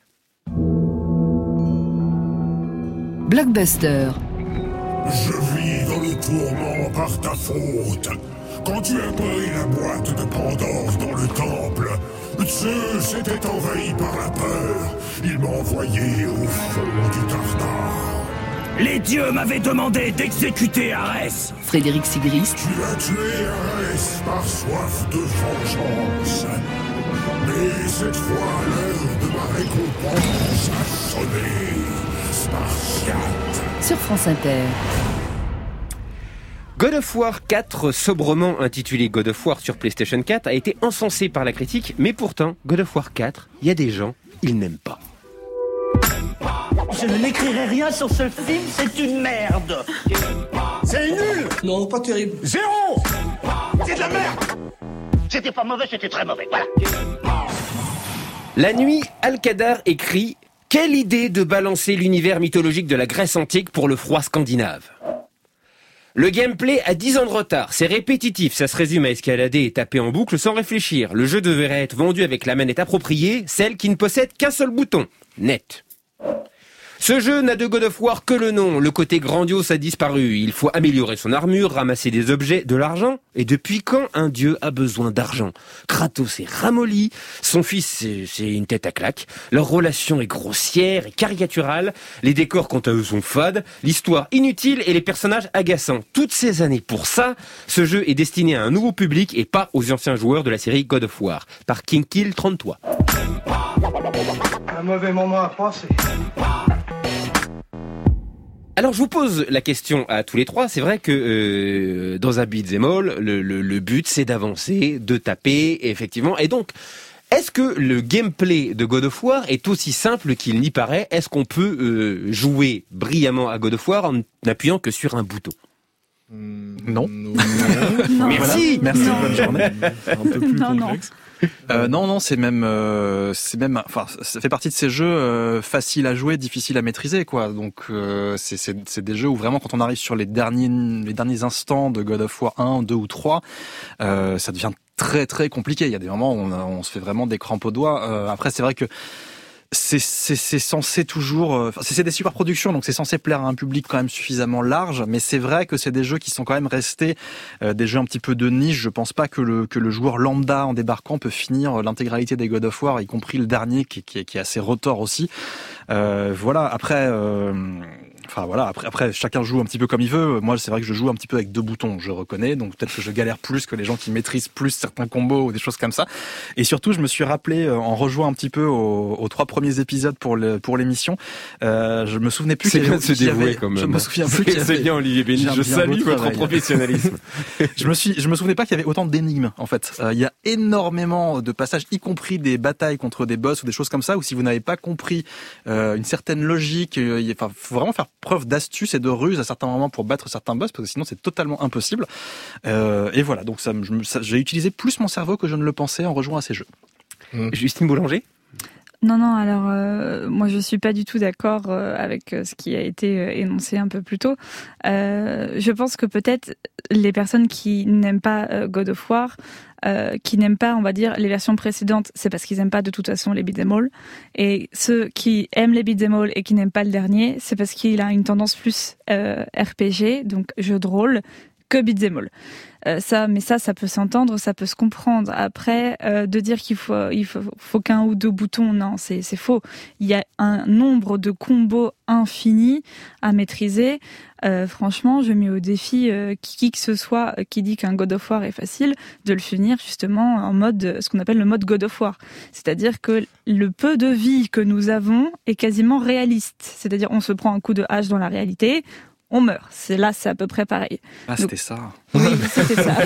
Blockbuster. Je vis dans le tourment par ta faute. Quand tu as pris la boîte de Pandore dans le temple, Zeus était envahi par la peur. Il m'a envoyé au fond du Tartare. Les dieux m'avaient demandé d'exécuter Arès. Frédéric Sigrist. Tu as tué Arès par soif de vengeance. Mais cette fois, l'heure de ma récompense a sonné. Spartiate. Sur France Inter. God of War 4, sobrement intitulé God of War sur PlayStation 4, a été encensé par la critique, mais pourtant, God of War 4, il y a des gens, ils n'aiment pas. Je n'écrirai rien sur ce film, c'est une merde. C'est nul. Non, pas terrible. 0. C'est de la merde. C'était pas mauvais, c'était très mauvais, voilà. La nuit, Al-Qadar écrit « Quelle idée de balancer l'univers mythologique de la Grèce antique pour le froid scandinave ?» Le gameplay a 10 ans de retard, c'est répétitif, ça se résume à escalader et taper en boucle sans réfléchir. Le jeu devrait être vendu avec la manette appropriée, celle qui ne possède qu'un seul bouton, net. Ce jeu n'a de God of War que le nom, le côté grandiose a disparu. Il faut améliorer son armure, ramasser des objets, de l'argent. Et depuis quand un dieu a besoin d'argent ? Kratos est ramolli, son fils c'est une tête à claque, leur relation est grossière et caricaturale, les décors quant à eux sont fades, l'histoire inutile et les personnages agaçants. Toutes ces années pour ça, ce jeu est destiné à un nouveau public et pas aux anciens joueurs de la série God of War, par King Kill 33. Un mauvais moment à passer. Alors je vous pose la question à tous les trois, c'est vrai que dans un beat'em all, le but c'est d'avancer, de taper, effectivement, et donc est-ce que le gameplay de God of War est aussi simple qu'il n'y paraît ? Est-ce qu'on peut jouer brillamment à God of War en n'appuyant que sur un bouton ? Non. Merci. Voilà. Merci. Bonne journée. Un peu plus complexe. Non, c'est même, enfin, ça fait partie de ces jeux faciles à jouer, difficiles à maîtriser, quoi. Donc, c'est des jeux où vraiment, quand on arrive sur les derniers instants de God of War 1, 2 ou 3, ça devient très très compliqué. Il y a des moments où on se fait vraiment des crampes aux doigts. Après, c'est vrai que c'est censé toujours, c'est des super productions, donc c'est censé plaire à un public quand même suffisamment large, mais c'est vrai que c'est des jeux qui sont quand même restés des jeux un petit peu de niche. Je pense pas que le joueur lambda en débarquant peut finir l'intégralité des God of War, y compris le dernier qui est assez retors aussi. Voilà. Après, chacun joue un petit peu comme il veut. Moi, c'est vrai que je joue un petit peu avec 2 boutons, je reconnais. Donc peut-être que je galère plus que les gens qui maîtrisent plus certains combos ou des choses comme ça. Et surtout, je me suis rappelé, en rejoint un petit peu aux 3 premiers épisodes pour l'émission, je me souvenais plus qu'il y avait... C'est bien de se dévouer quand même. Je me souviens plus qu'il y avait... C'est bien, Olivier Béni. Je salue votre professionnalisme. Je me souvenais pas qu'il y avait autant d'énigmes, en fait. Il y a énormément de passages, y compris des batailles contre des boss ou des choses comme ça, où si vous n'avez pas compris une certaine logique, faut vraiment faire preuve d'astuce et de ruse à certains moments pour battre certains boss, parce que sinon c'est totalement impossible. Et voilà, donc j'ai utilisé plus mon cerveau que je ne le pensais en rejoignant à ces jeux. Justine Boulanger ? Non, alors moi je suis pas du tout d'accord avec ce qui a été énoncé un peu plus tôt. Je pense que peut-être les personnes qui n'aiment pas God of War, qui n'aiment pas, on va dire, les versions précédentes, c'est parce qu'ils n'aiment pas de toute façon les beat'em all. Et ceux qui aiment les beat'em all et qui n'aiment pas le dernier, c'est parce qu'il a une tendance plus RPG, donc jeu de rôle, que beat'em all. Ça peut s'entendre, ça peut se comprendre. Après, de dire qu'il faut qu'un ou 2 boutons, non, c'est faux. Il y a un nombre de combos infini à maîtriser. Franchement, je mets au défi qui que ce soit qui dit qu'un God of War est facile, de le finir justement en mode, ce qu'on appelle le mode God of War. C'est-à-dire que le peu de vie que nous avons est quasiment réaliste. C'est-à-dire, on se prend un coup de hache dans la réalité, on meurt. C'est à peu près pareil. Ah, c'était ça. Oui, c'était ça.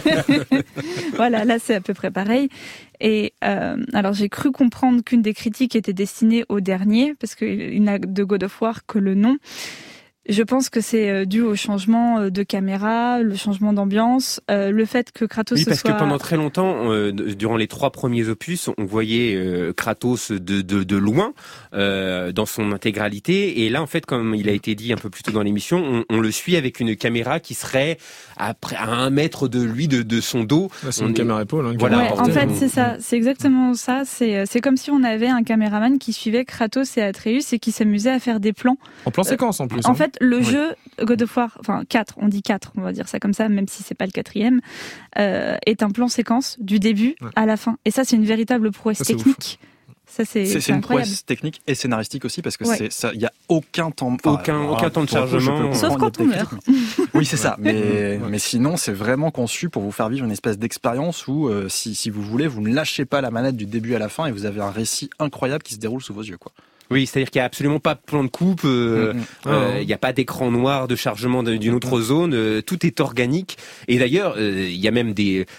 Voilà, là, c'est à peu près pareil. Et alors, j'ai cru comprendre qu'une des critiques était destinée au dernier, parce qu'il n'a de God of War que le nom. Je pense que c'est dû au changement de caméra, le changement d'ambiance, le fait que Kratos parce que pendant très longtemps, durant les 3 premiers opus, on voyait Kratos de loin, dans son intégralité. Et là, en fait, comme il a été dit un peu plus tôt dans l'émission, on le suit avec une caméra qui serait à 1 mètre de lui, de son dos. Là, c'est une caméra épaule. Voilà. Ouais, en fait, c'est ça. C'est exactement ça. C'est comme si on avait un caméraman qui suivait Kratos et Atreus et qui s'amusait à faire des plans. En plan séquence, en plus. En fait, le jeu God of War, 4, on dit 4, on va dire ça comme ça, même si c'est pas le 4e, est un plan séquence du début à la fin. Et ça, c'est une véritable prouesse technique. Ça, c'est une prouesse technique et scénaristique aussi, parce que il y a aucun temps, aucun temps de chargement. Sauf quand on meurt. Oui, c'est ça. Mais sinon, c'est vraiment conçu pour vous faire vivre une espèce d'expérience où, si vous voulez, vous ne lâchez pas la manette du début à la fin et vous avez un récit incroyable qui se déroule sous vos yeux, quoi. Oui, c'est-à-dire qu'il n'y a absolument pas de plan de coupe, il n'y a pas d'écran noir de chargement d'une autre zone, tout est organique. Et d'ailleurs, il y a même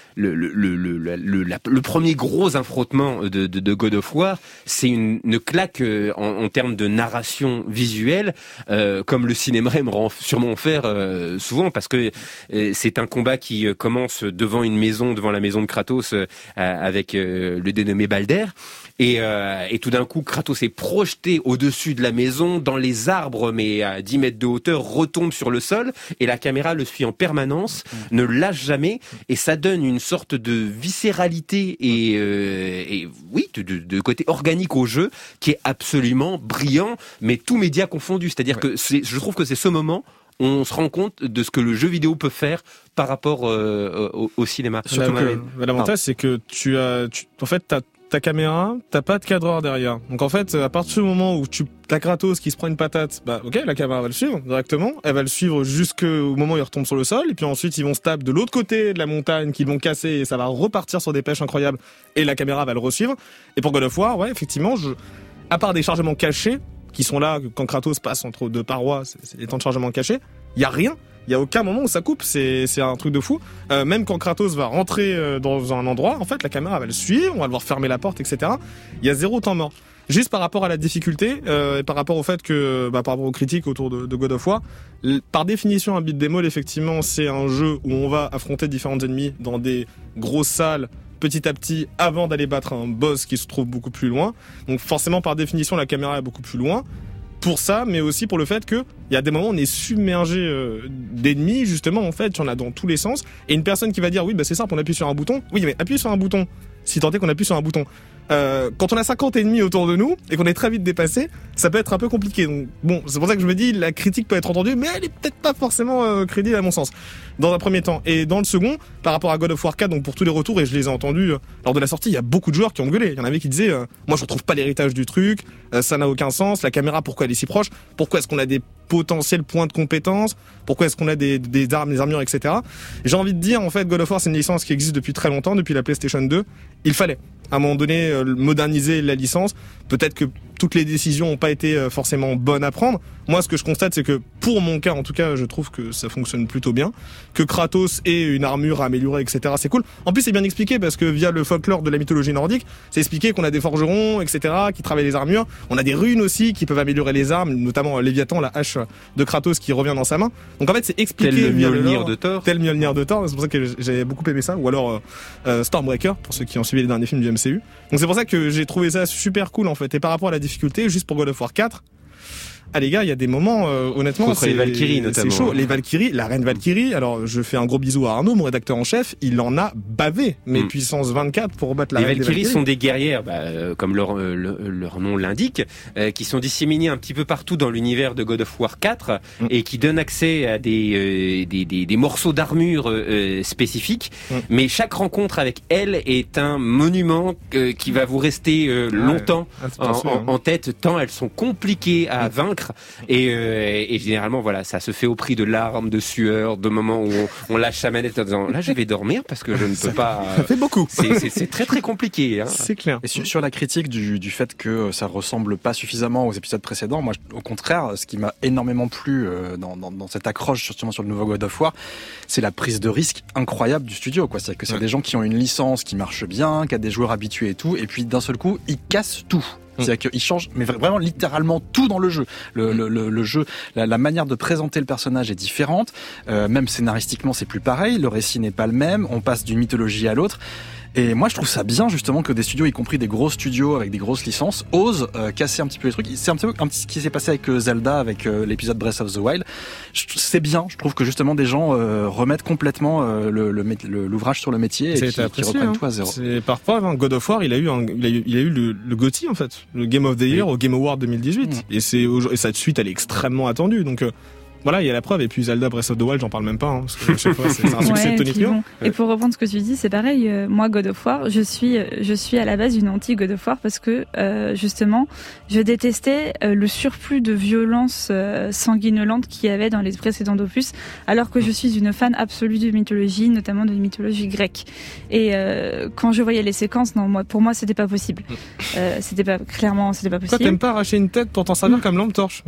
le premier gros affrontement de God of War, c'est une claque en termes de narration visuelle, comme le cinéma aimerait sûrement faire souvent, parce que c'est un combat qui commence devant la maison de Kratos, avec le dénommé Balder. Et tout d'un coup, Kratos est projeté au-dessus de la maison, dans les arbres, mais à 10 mètres de hauteur, retombe sur le sol, et la caméra le suit en permanence, ne lâche jamais, et ça donne une sorte de viscéralité et oui, de côté organique au jeu, qui est absolument brillant, mais tous médias confondus. C'est-à-dire que je trouve que c'est ce moment où on se rend compte de ce que le jeu vidéo peut faire par rapport au cinéma. Surtout que l'avantage, c'est que en fait, ta caméra, t'as pas de cadreur derrière. Donc en fait, à partir du moment où t'as Kratos qui se prend une patate, la caméra va le suivre directement. Elle va le suivre jusqu'au moment où il retombe sur le sol. Et puis ensuite, ils vont se taper de l'autre côté de la montagne, qu'ils vont casser, et ça va repartir sur des pêches incroyables. Et la caméra va le resuivre. Et pour God of War, effectivement, à part des chargements cachés, qui sont là quand Kratos passe entre 2 parois, c'est des temps de chargement cachés, il y a rien. Il y a aucun moment où ça coupe, c'est un truc de fou. Même quand Kratos va rentrer dans un endroit, en fait, la caméra va le suivre, on va devoir fermer la porte, etc. Il y a 0 temps mort. Juste par rapport à la difficulté et par rapport au fait que, par rapport aux critiques autour de God of War, par définition, un beat'em all, effectivement, c'est un jeu où on va affronter différents ennemis dans des grosses salles petit à petit avant d'aller battre un boss qui se trouve beaucoup plus loin. Donc forcément, par définition, la caméra est beaucoup plus loin. Pour ça, mais aussi pour le fait que il y a des moments où on est submergé d'ennemis, justement, en fait, il y en a dans tous les sens. Et une personne qui va dire, oui, c'est simple, on appuie sur un bouton. Oui, mais appuyer sur un bouton, si tant est qu'on appuie sur un bouton. Quand on a 50 ennemis autour de nous et qu'on est très vite dépassé, ça peut être un peu compliqué. Donc, bon, c'est pour ça que je me dis, la critique peut être entendue, mais elle est peut-être pas forcément crédible à mon sens. Dans un premier temps. Et dans le second, par rapport à God of War 4, donc pour tous les retours, et je les ai entendus lors de la sortie, il y a beaucoup de joueurs qui ont gueulé. Il y en avait qui disaient, moi je retrouve pas l'héritage du truc, ça n'a aucun sens, la caméra, pourquoi elle est si proche, pourquoi est-ce qu'on a des potentiels points de compétence, pourquoi est-ce qu'on a des armes, des armures, etc. Et j'ai envie de dire, en fait, God of War, c'est une licence qui existe depuis très longtemps, depuis la PlayStation 2. Il fallait, à un moment donné, moderniser la licence. Peut-être que toutes les décisions n'ont pas été forcément bonnes à prendre. Moi, ce que je constate, c'est que pour mon cas, en tout cas, je trouve que ça fonctionne plutôt bien. Que Kratos ait une armure améliorée, etc., c'est cool. En plus, c'est bien expliqué parce que via le folklore de la mythologie nordique, c'est expliqué qu'on a des forgerons, etc., qui travaillent les armures. On a des runes aussi qui peuvent améliorer les armes, notamment Léviathan, la hache de Kratos qui revient dans sa main. Donc en fait, c'est expliqué tel via le lore, de Thor. Tel Mjolnir de Thor. C'est pour ça que j'ai beaucoup aimé ça. Ou alors Stormbreaker, pour ceux qui ont suivi les derniers films du MCU. Donc c'est pour ça que j'ai trouvé ça super cool en fait. Et par rapport à la difficulté, juste pour God of War 4, ah les gars, il y a des moments, honnêtement, contre les Valkyries notamment. C'est chaud. Les Valkyries, la reine Valkyrie. Alors, je fais un gros bisou à Arnaud, mon rédacteur en chef. Il en a bavé, mais puissance 24 pour battre la reine. Les Valkyries sont des guerrières, comme leur nom l'indique, qui sont disséminées un petit peu partout dans l'univers de God of War 4 et qui donnent accès à des morceaux d'armure spécifiques. Mais chaque rencontre avec elles est un monument qui va vous rester longtemps en tête, tant elles sont compliquées à vaincre. Et généralement, voilà, ça se fait au prix de larmes, de sueur, de moments où on lâche sa manette en disant là, je vais dormir parce que je ne peux pas. Ça fait beaucoup. C'est très très compliqué. Hein. C'est clair. Et sur la critique du fait que ça ressemble pas suffisamment aux épisodes précédents, moi, au contraire, ce qui m'a énormément plu dans cette accroche, justement sur le nouveau God of War, c'est la prise de risque incroyable du studio. Quoi, c'est-à-dire que c'est des gens qui ont une licence qui marche bien, qui a des joueurs habitués et tout, et puis d'un seul coup, ils cassent tout. C'est-à-dire qu'il change, mais vraiment littéralement tout dans le jeu. Le jeu, la manière de présenter le personnage est différente. Même scénaristiquement, c'est plus pareil. Le récit n'est pas le même. On passe d'une mythologie à l'autre. Et moi, je trouve ça bien, justement, que des studios, y compris des gros studios avec des grosses licences, osent casser un petit peu les trucs. C'est un petit peu ce qui s'est passé avec Zelda, avec l'épisode Breath of the Wild. C'est bien. Je trouve que, justement, des gens remettent complètement l'ouvrage sur le métier et qui reprennent tout à zéro. C'est par preuve, hein. God of War, il a eu le GOTY, en fait. Le Game of the Year au Game Award 2018. Et cette suite, elle est extrêmement attendue. Donc, voilà, il y a la preuve. Et puis Zelda Breath of the Wild, j'en parle même pas, hein, parce que chaque fois, c'est un succès de Tony Cléon. Et pour reprendre ce que tu dis, c'est pareil. Moi, God of War, je suis à la base une anti God of War parce que justement, je détestais le surplus de violence sanguinolente qu'il y avait dans les précédents opus, alors que je suis une fan absolue de mythologie, notamment de mythologie grecque. Et quand je voyais les séquences, pour moi, c'était pas possible. C'était pas possible. Toi, t'aimes pas arracher une tête pour t'en servir comme lampe torche?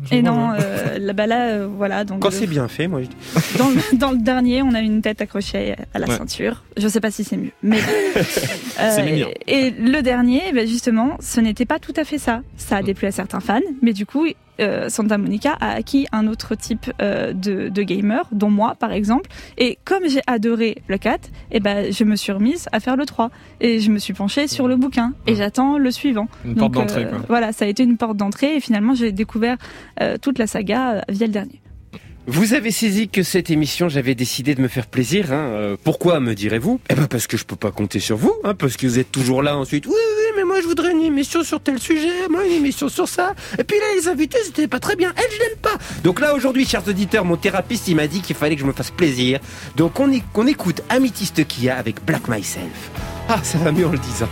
Là, voilà. Donc, quand c'est bien fait, moi. Dans le dernier, on a une tête accrochée à la ceinture. Je sais pas si c'est mieux, mais c'est mignon. Et le dernier, justement, ce n'était pas tout à fait ça. Ça a déplu à certains fans, mais du coup, Santa Monica a acquis un autre type de gamer, dont moi, par exemple. Et comme j'ai adoré le 4, je me suis remise à faire le 3. Et je me suis penchée sur le bouquin. Et j'attends le suivant. Une porte d'entrée, quoi. Voilà, ça a été une porte d'entrée. Et finalement, j'ai découvert toute la saga via le dernier. Vous avez saisi que cette émission, j'avais décidé de me faire plaisir. Hein. Pourquoi, me direz-vous ? Parce que je peux pas compter sur vous. Hein, parce que vous êtes toujours là ensuite. Oui, mais moi je voudrais une émission sur tel sujet, moi une émission sur ça. Et puis là, les invités, c'était pas très bien. Elle, je l'aime pas. Donc là, aujourd'hui, chers auditeurs, mon thérapeute, il m'a dit qu'il fallait que je me fasse plaisir. Donc on écoute Amethyst Kia avec Black Myself. Ah, ça va mieux en le disant.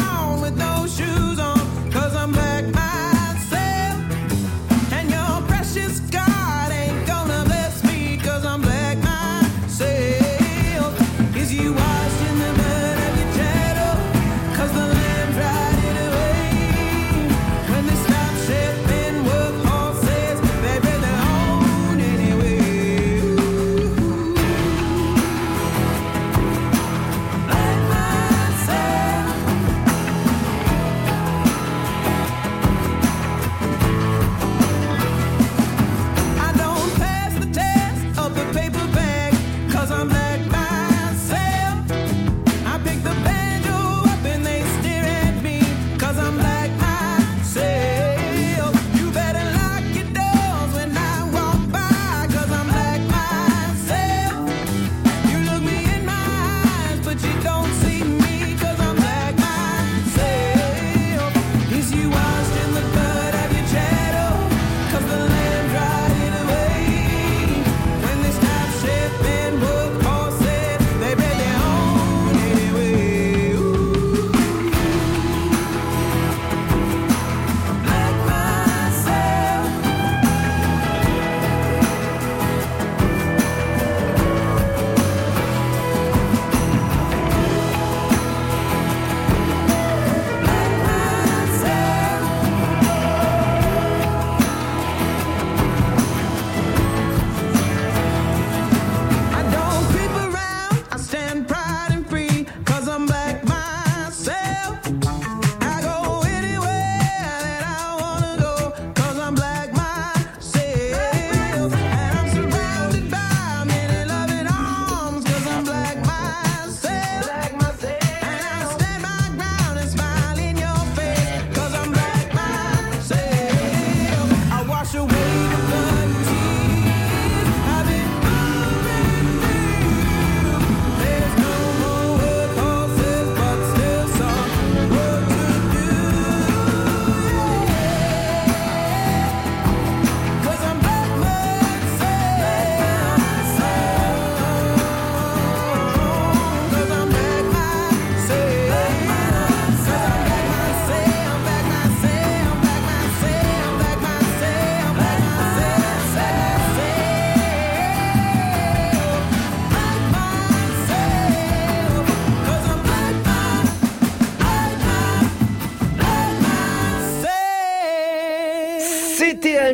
Pressure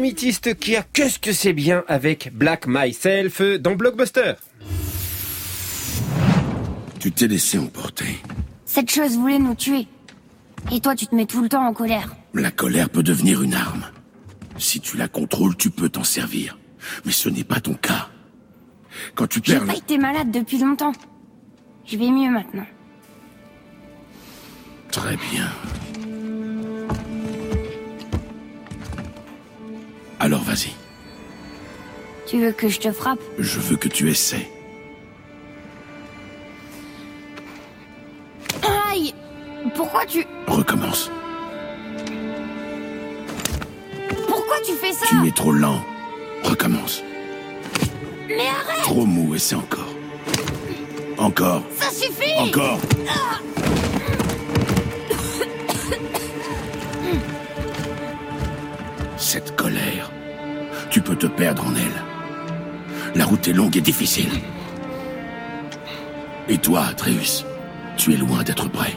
Améthyste Kia, qu'est-ce que c'est bien avec Black Myself dans Blockbuster. Tu t'es laissé emporter. Cette chose voulait nous tuer. Et toi, tu te mets tout le temps en colère. La colère peut devenir une arme. Si tu la contrôles, tu peux t'en servir. Mais ce n'est pas ton cas. Quand tu perds... J'ai pas été malade depuis longtemps. Je vais mieux maintenant. Très bien. Alors vas-y. Tu veux que je te frappe? Je veux que tu essaies. Aïe! Pourquoi tu... Recommence. Pourquoi tu fais ça? Tu es trop lent. Recommence. Mais arrête! Trop mou, essaie encore. Encore. Ça suffit! Encore. Cette colère, tu peux te perdre en elle. La route est longue et difficile. Et toi, Atreus, tu es loin d'être prêt.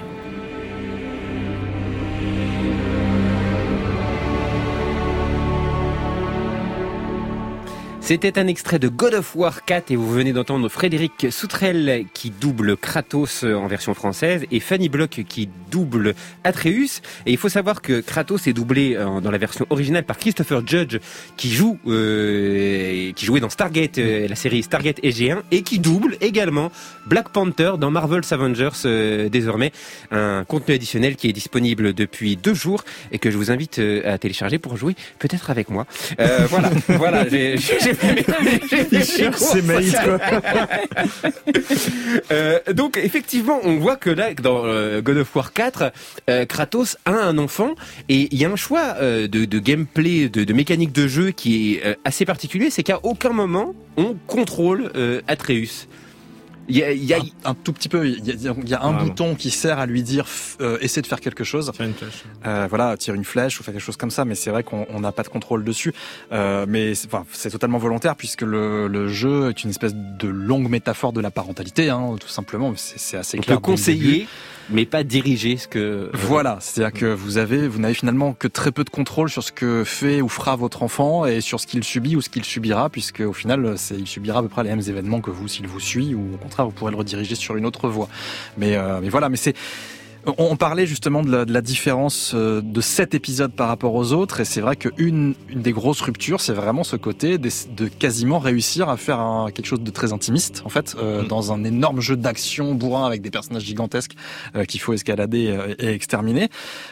C'était un extrait de God of War 4 et vous venez d'entendre Frédéric Soutrel qui double Kratos en version française et Fanny Bloch qui double Atreus. Et il faut savoir que Kratos est doublé dans la version originale par Christopher Judge qui jouait dans Stargate, la série Stargate SG1 et qui double également Black Panther dans Marvel's Avengers désormais. Un contenu additionnel qui est disponible depuis 2 jours et que je vous invite à télécharger pour jouer peut-être avec moi. Voilà, j'ai c'est maïs, quoi. Donc effectivement, on voit que là, dans God of War 4, Kratos a un enfant et il y a un choix de gameplay, de mécanique de jeu qui est assez particulier, c'est qu'à aucun moment on contrôle Atreus. Il y a un tout petit peu. Il y a un bouton qui sert à lui dire essaie de faire quelque chose. Tire une flèche. Tire une flèche ou faire quelque chose comme ça. Mais c'est vrai qu'on n'a pas de contrôle dessus. Mais c'est totalement volontaire puisque le jeu est une espèce de longue métaphore de la parentalité, tout simplement. C'est assez clair. On peut conseiller, mais pas diriger ce que... Voilà, c'est-à-dire que vous n'avez finalement que très peu de contrôle sur ce que fait ou fera votre enfant et sur ce qu'il subit ou ce qu'il subira, puisque au final, il subira à peu près les mêmes événements que vous s'il vous suit, ou au contraire, vous pourrez le rediriger sur une autre voie. Mais c'est... On parlait justement de la différence de cet épisode par rapport aux autres, et c'est vrai qu'une des grosses ruptures, c'est vraiment ce côté de quasiment réussir à faire quelque chose de très intimiste, en fait, dans un énorme jeu d'action bourrin avec des personnages gigantesques qu'il faut escalader et exterminer.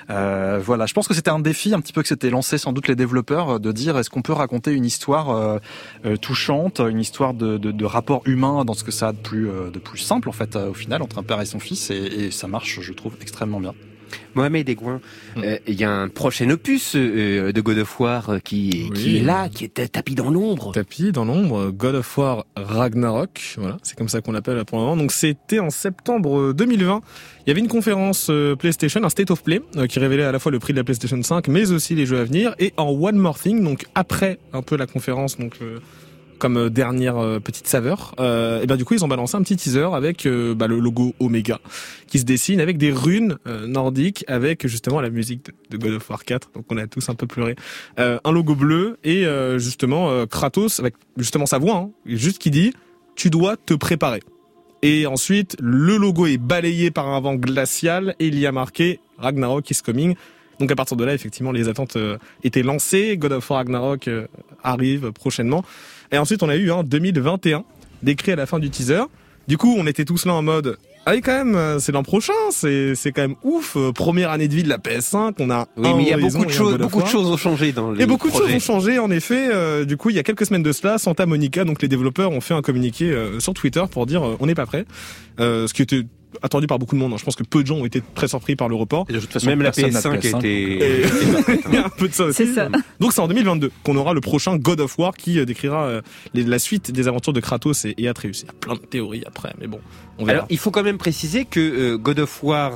Je pense que c'était un défi un petit peu que s'étaient lancé sans doute les développeurs, de dire est-ce qu'on peut raconter une histoire touchante, une histoire de rapport humain dans ce que ça a de plus simple, en fait, au final, entre un père et son fils, et ça marche, je trouve, extrêmement bien. Mohamed Egouin, il y a un prochain opus de God of War qui est là, qui est tapis dans l'ombre. Tapis dans l'ombre, God of War Ragnarok, voilà, c'est comme ça qu'on l'appelle pour le moment. Donc c'était en septembre 2020. Il y avait une conférence PlayStation, un State of Play, qui révélait à la fois le prix de la PlayStation 5, mais aussi les jeux à venir. Et en One More Thing, donc après un peu la conférence, donc comme dernière petite saveur, et ben du coup ils ont balancé un petit teaser avec le logo Omega qui se dessine avec des runes nordiques, avec justement la musique de God of War 4, donc on a tous un peu pleuré, un logo bleu et justement Kratos avec justement sa voix, juste qui dit tu dois te préparer. Et ensuite le logo est balayé par un vent glacial et il y a marqué Ragnarok is coming. Donc à partir de là, effectivement, les attentes étaient lancées. God of War Ragnarok arrive prochainement. Et ensuite, on a eu 2021 décrit à la fin du teaser. Du coup, on était tous là en mode quand même, c'est l'an prochain, c'est quand même ouf. Première année de vie de la PS5, on a mais il y a beaucoup de choses ont changé dans les beaucoup de choses ont changé, en effet. Du coup, il y a quelques semaines de cela, Santa Monica, donc les développeurs ont fait un communiqué sur Twitter pour dire on n'est pas prêt. Ce qui était attendu par beaucoup de monde. Je pense que peu de gens ont été très surpris par le report. Et de toute façon, même la PS5 était... Il y a un peu de ça aussi. C'est ça. Donc c'est en 2022 qu'on aura le prochain God of War qui décrira la suite des aventures de Kratos et Atreus. Il y a plein de théories après, mais bon, on verra. Alors, il faut quand même préciser que God of War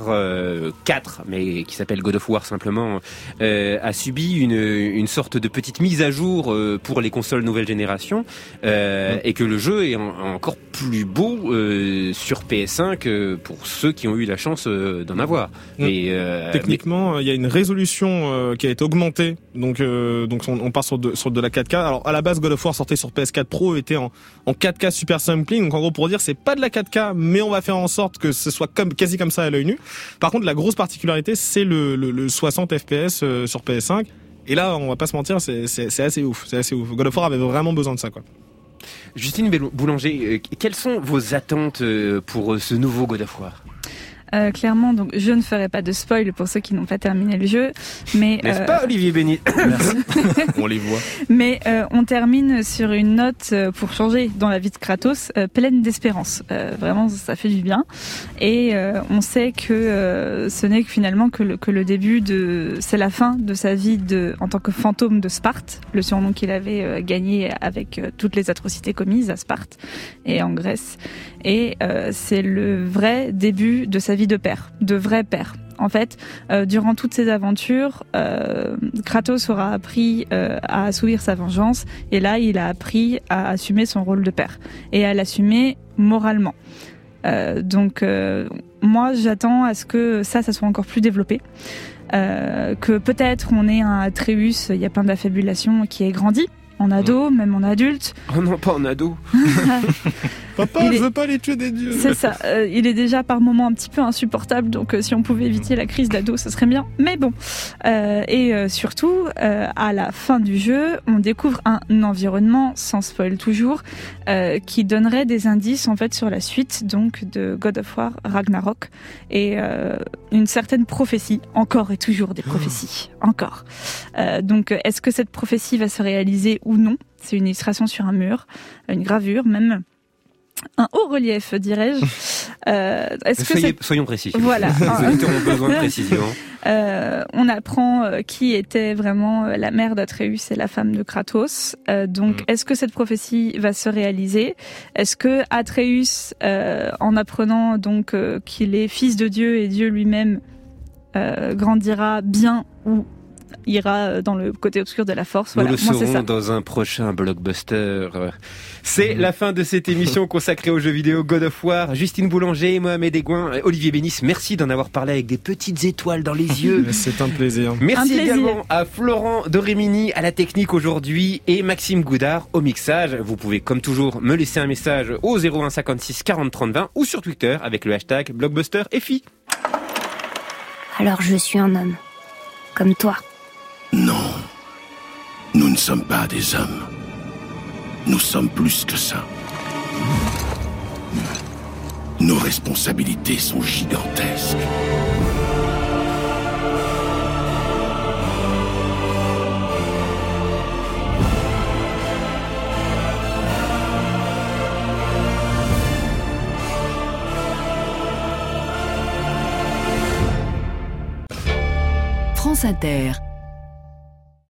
4, mais qui s'appelle God of War simplement, a subi une sorte de petite mise à jour pour les consoles nouvelle génération, et que le jeu est encore plus beau sur PS5 pour ceux qui ont eu la chance d'en avoir. Techniquement, il y a une résolution qui a été augmentée, donc on part sur de la 4K. Alors à la base, God of War sortait sur PS4 Pro, était en 4K super sampling, donc en gros pour dire c'est pas de la 4K, mais on va faire en sorte que ce soit quasi comme ça à l'œil nu. Par contre, la grosse particularité, c'est le 60 FPS sur PS5. Et là, on va pas se mentir, c'est assez ouf. God of War avait vraiment besoin de ça, quoi. Justine Boulanger, quelles sont vos attentes pour ce nouveau God of War ? Clairement, donc je ne ferai pas de spoil pour ceux qui n'ont pas terminé le jeu, mais n'est-ce pas, Olivier Béni? Merci. On les voit. Mais on termine sur une note pour changer dans la vie de Kratos, pleine d'espérance. Vraiment, ça fait du bien. Et on sait que ce n'est que finalement que le début c'est la fin de sa vie en tant que fantôme de Sparte, le surnom qu'il avait gagné avec toutes les atrocités commises à Sparte et en Grèce. Et c'est le vrai début de sa vie de père, de vrai père. En fait, durant toutes ces aventures, Kratos aura appris à assouvir sa vengeance, et là, il a appris à assumer son rôle de père et à l'assumer moralement. Donc, moi, j'attends à ce que ça soit encore plus développé. Que peut-être on ait un Atreus, il y a plein d'affabulations, qui ait grandi en ado, même en adulte. Oh non, pas en ado. Papa, je veux pas les tuer des dieux. C'est ça. Il est déjà par moments un petit peu insupportable, donc si on pouvait éviter la crise d'ado, ce serait bien. Mais bon. Et surtout, à la fin du jeu, on découvre un environnement, sans spoil toujours, qui donnerait des indices en fait sur la suite donc de God of War Ragnarok et une certaine prophétie, encore et toujours des prophéties, encore. Donc, est-ce que cette prophétie va se réaliser ou non? C'est une illustration sur un mur, une gravure même. Un haut relief, dirais-je. Soyons précis. Voilà. Les auditeurs ont besoin de précision. On apprend qui était vraiment la mère d'Atreus et la femme de Kratos. Donc, est-ce que cette prophétie va se réaliser? Est-ce que Atreus, en apprenant donc qu'il est fils de Dieu et Dieu lui-même, grandira bien ou ira dans le côté obscur de la force? Voilà. Nous le saurons dans un prochain blockbuster. C'est la fin de cette émission consacrée aux jeux vidéo God of War. Justine Boulanger, Mohamed Egouin, Olivier Bénis, merci d'en avoir parlé avec des petites étoiles dans les yeux. C'est un plaisir. Merci également à Florent Doremini à la technique aujourd'hui et Maxime Goudard au mixage. Vous pouvez comme toujours me laisser un message au 01 56 40 30 20 ou sur Twitter avec le hashtag blockbusterFI. Alors je suis un homme, comme toi. Non, nous ne sommes pas des hommes. Nous sommes plus que ça. Nos responsabilités sont gigantesques. France Inter.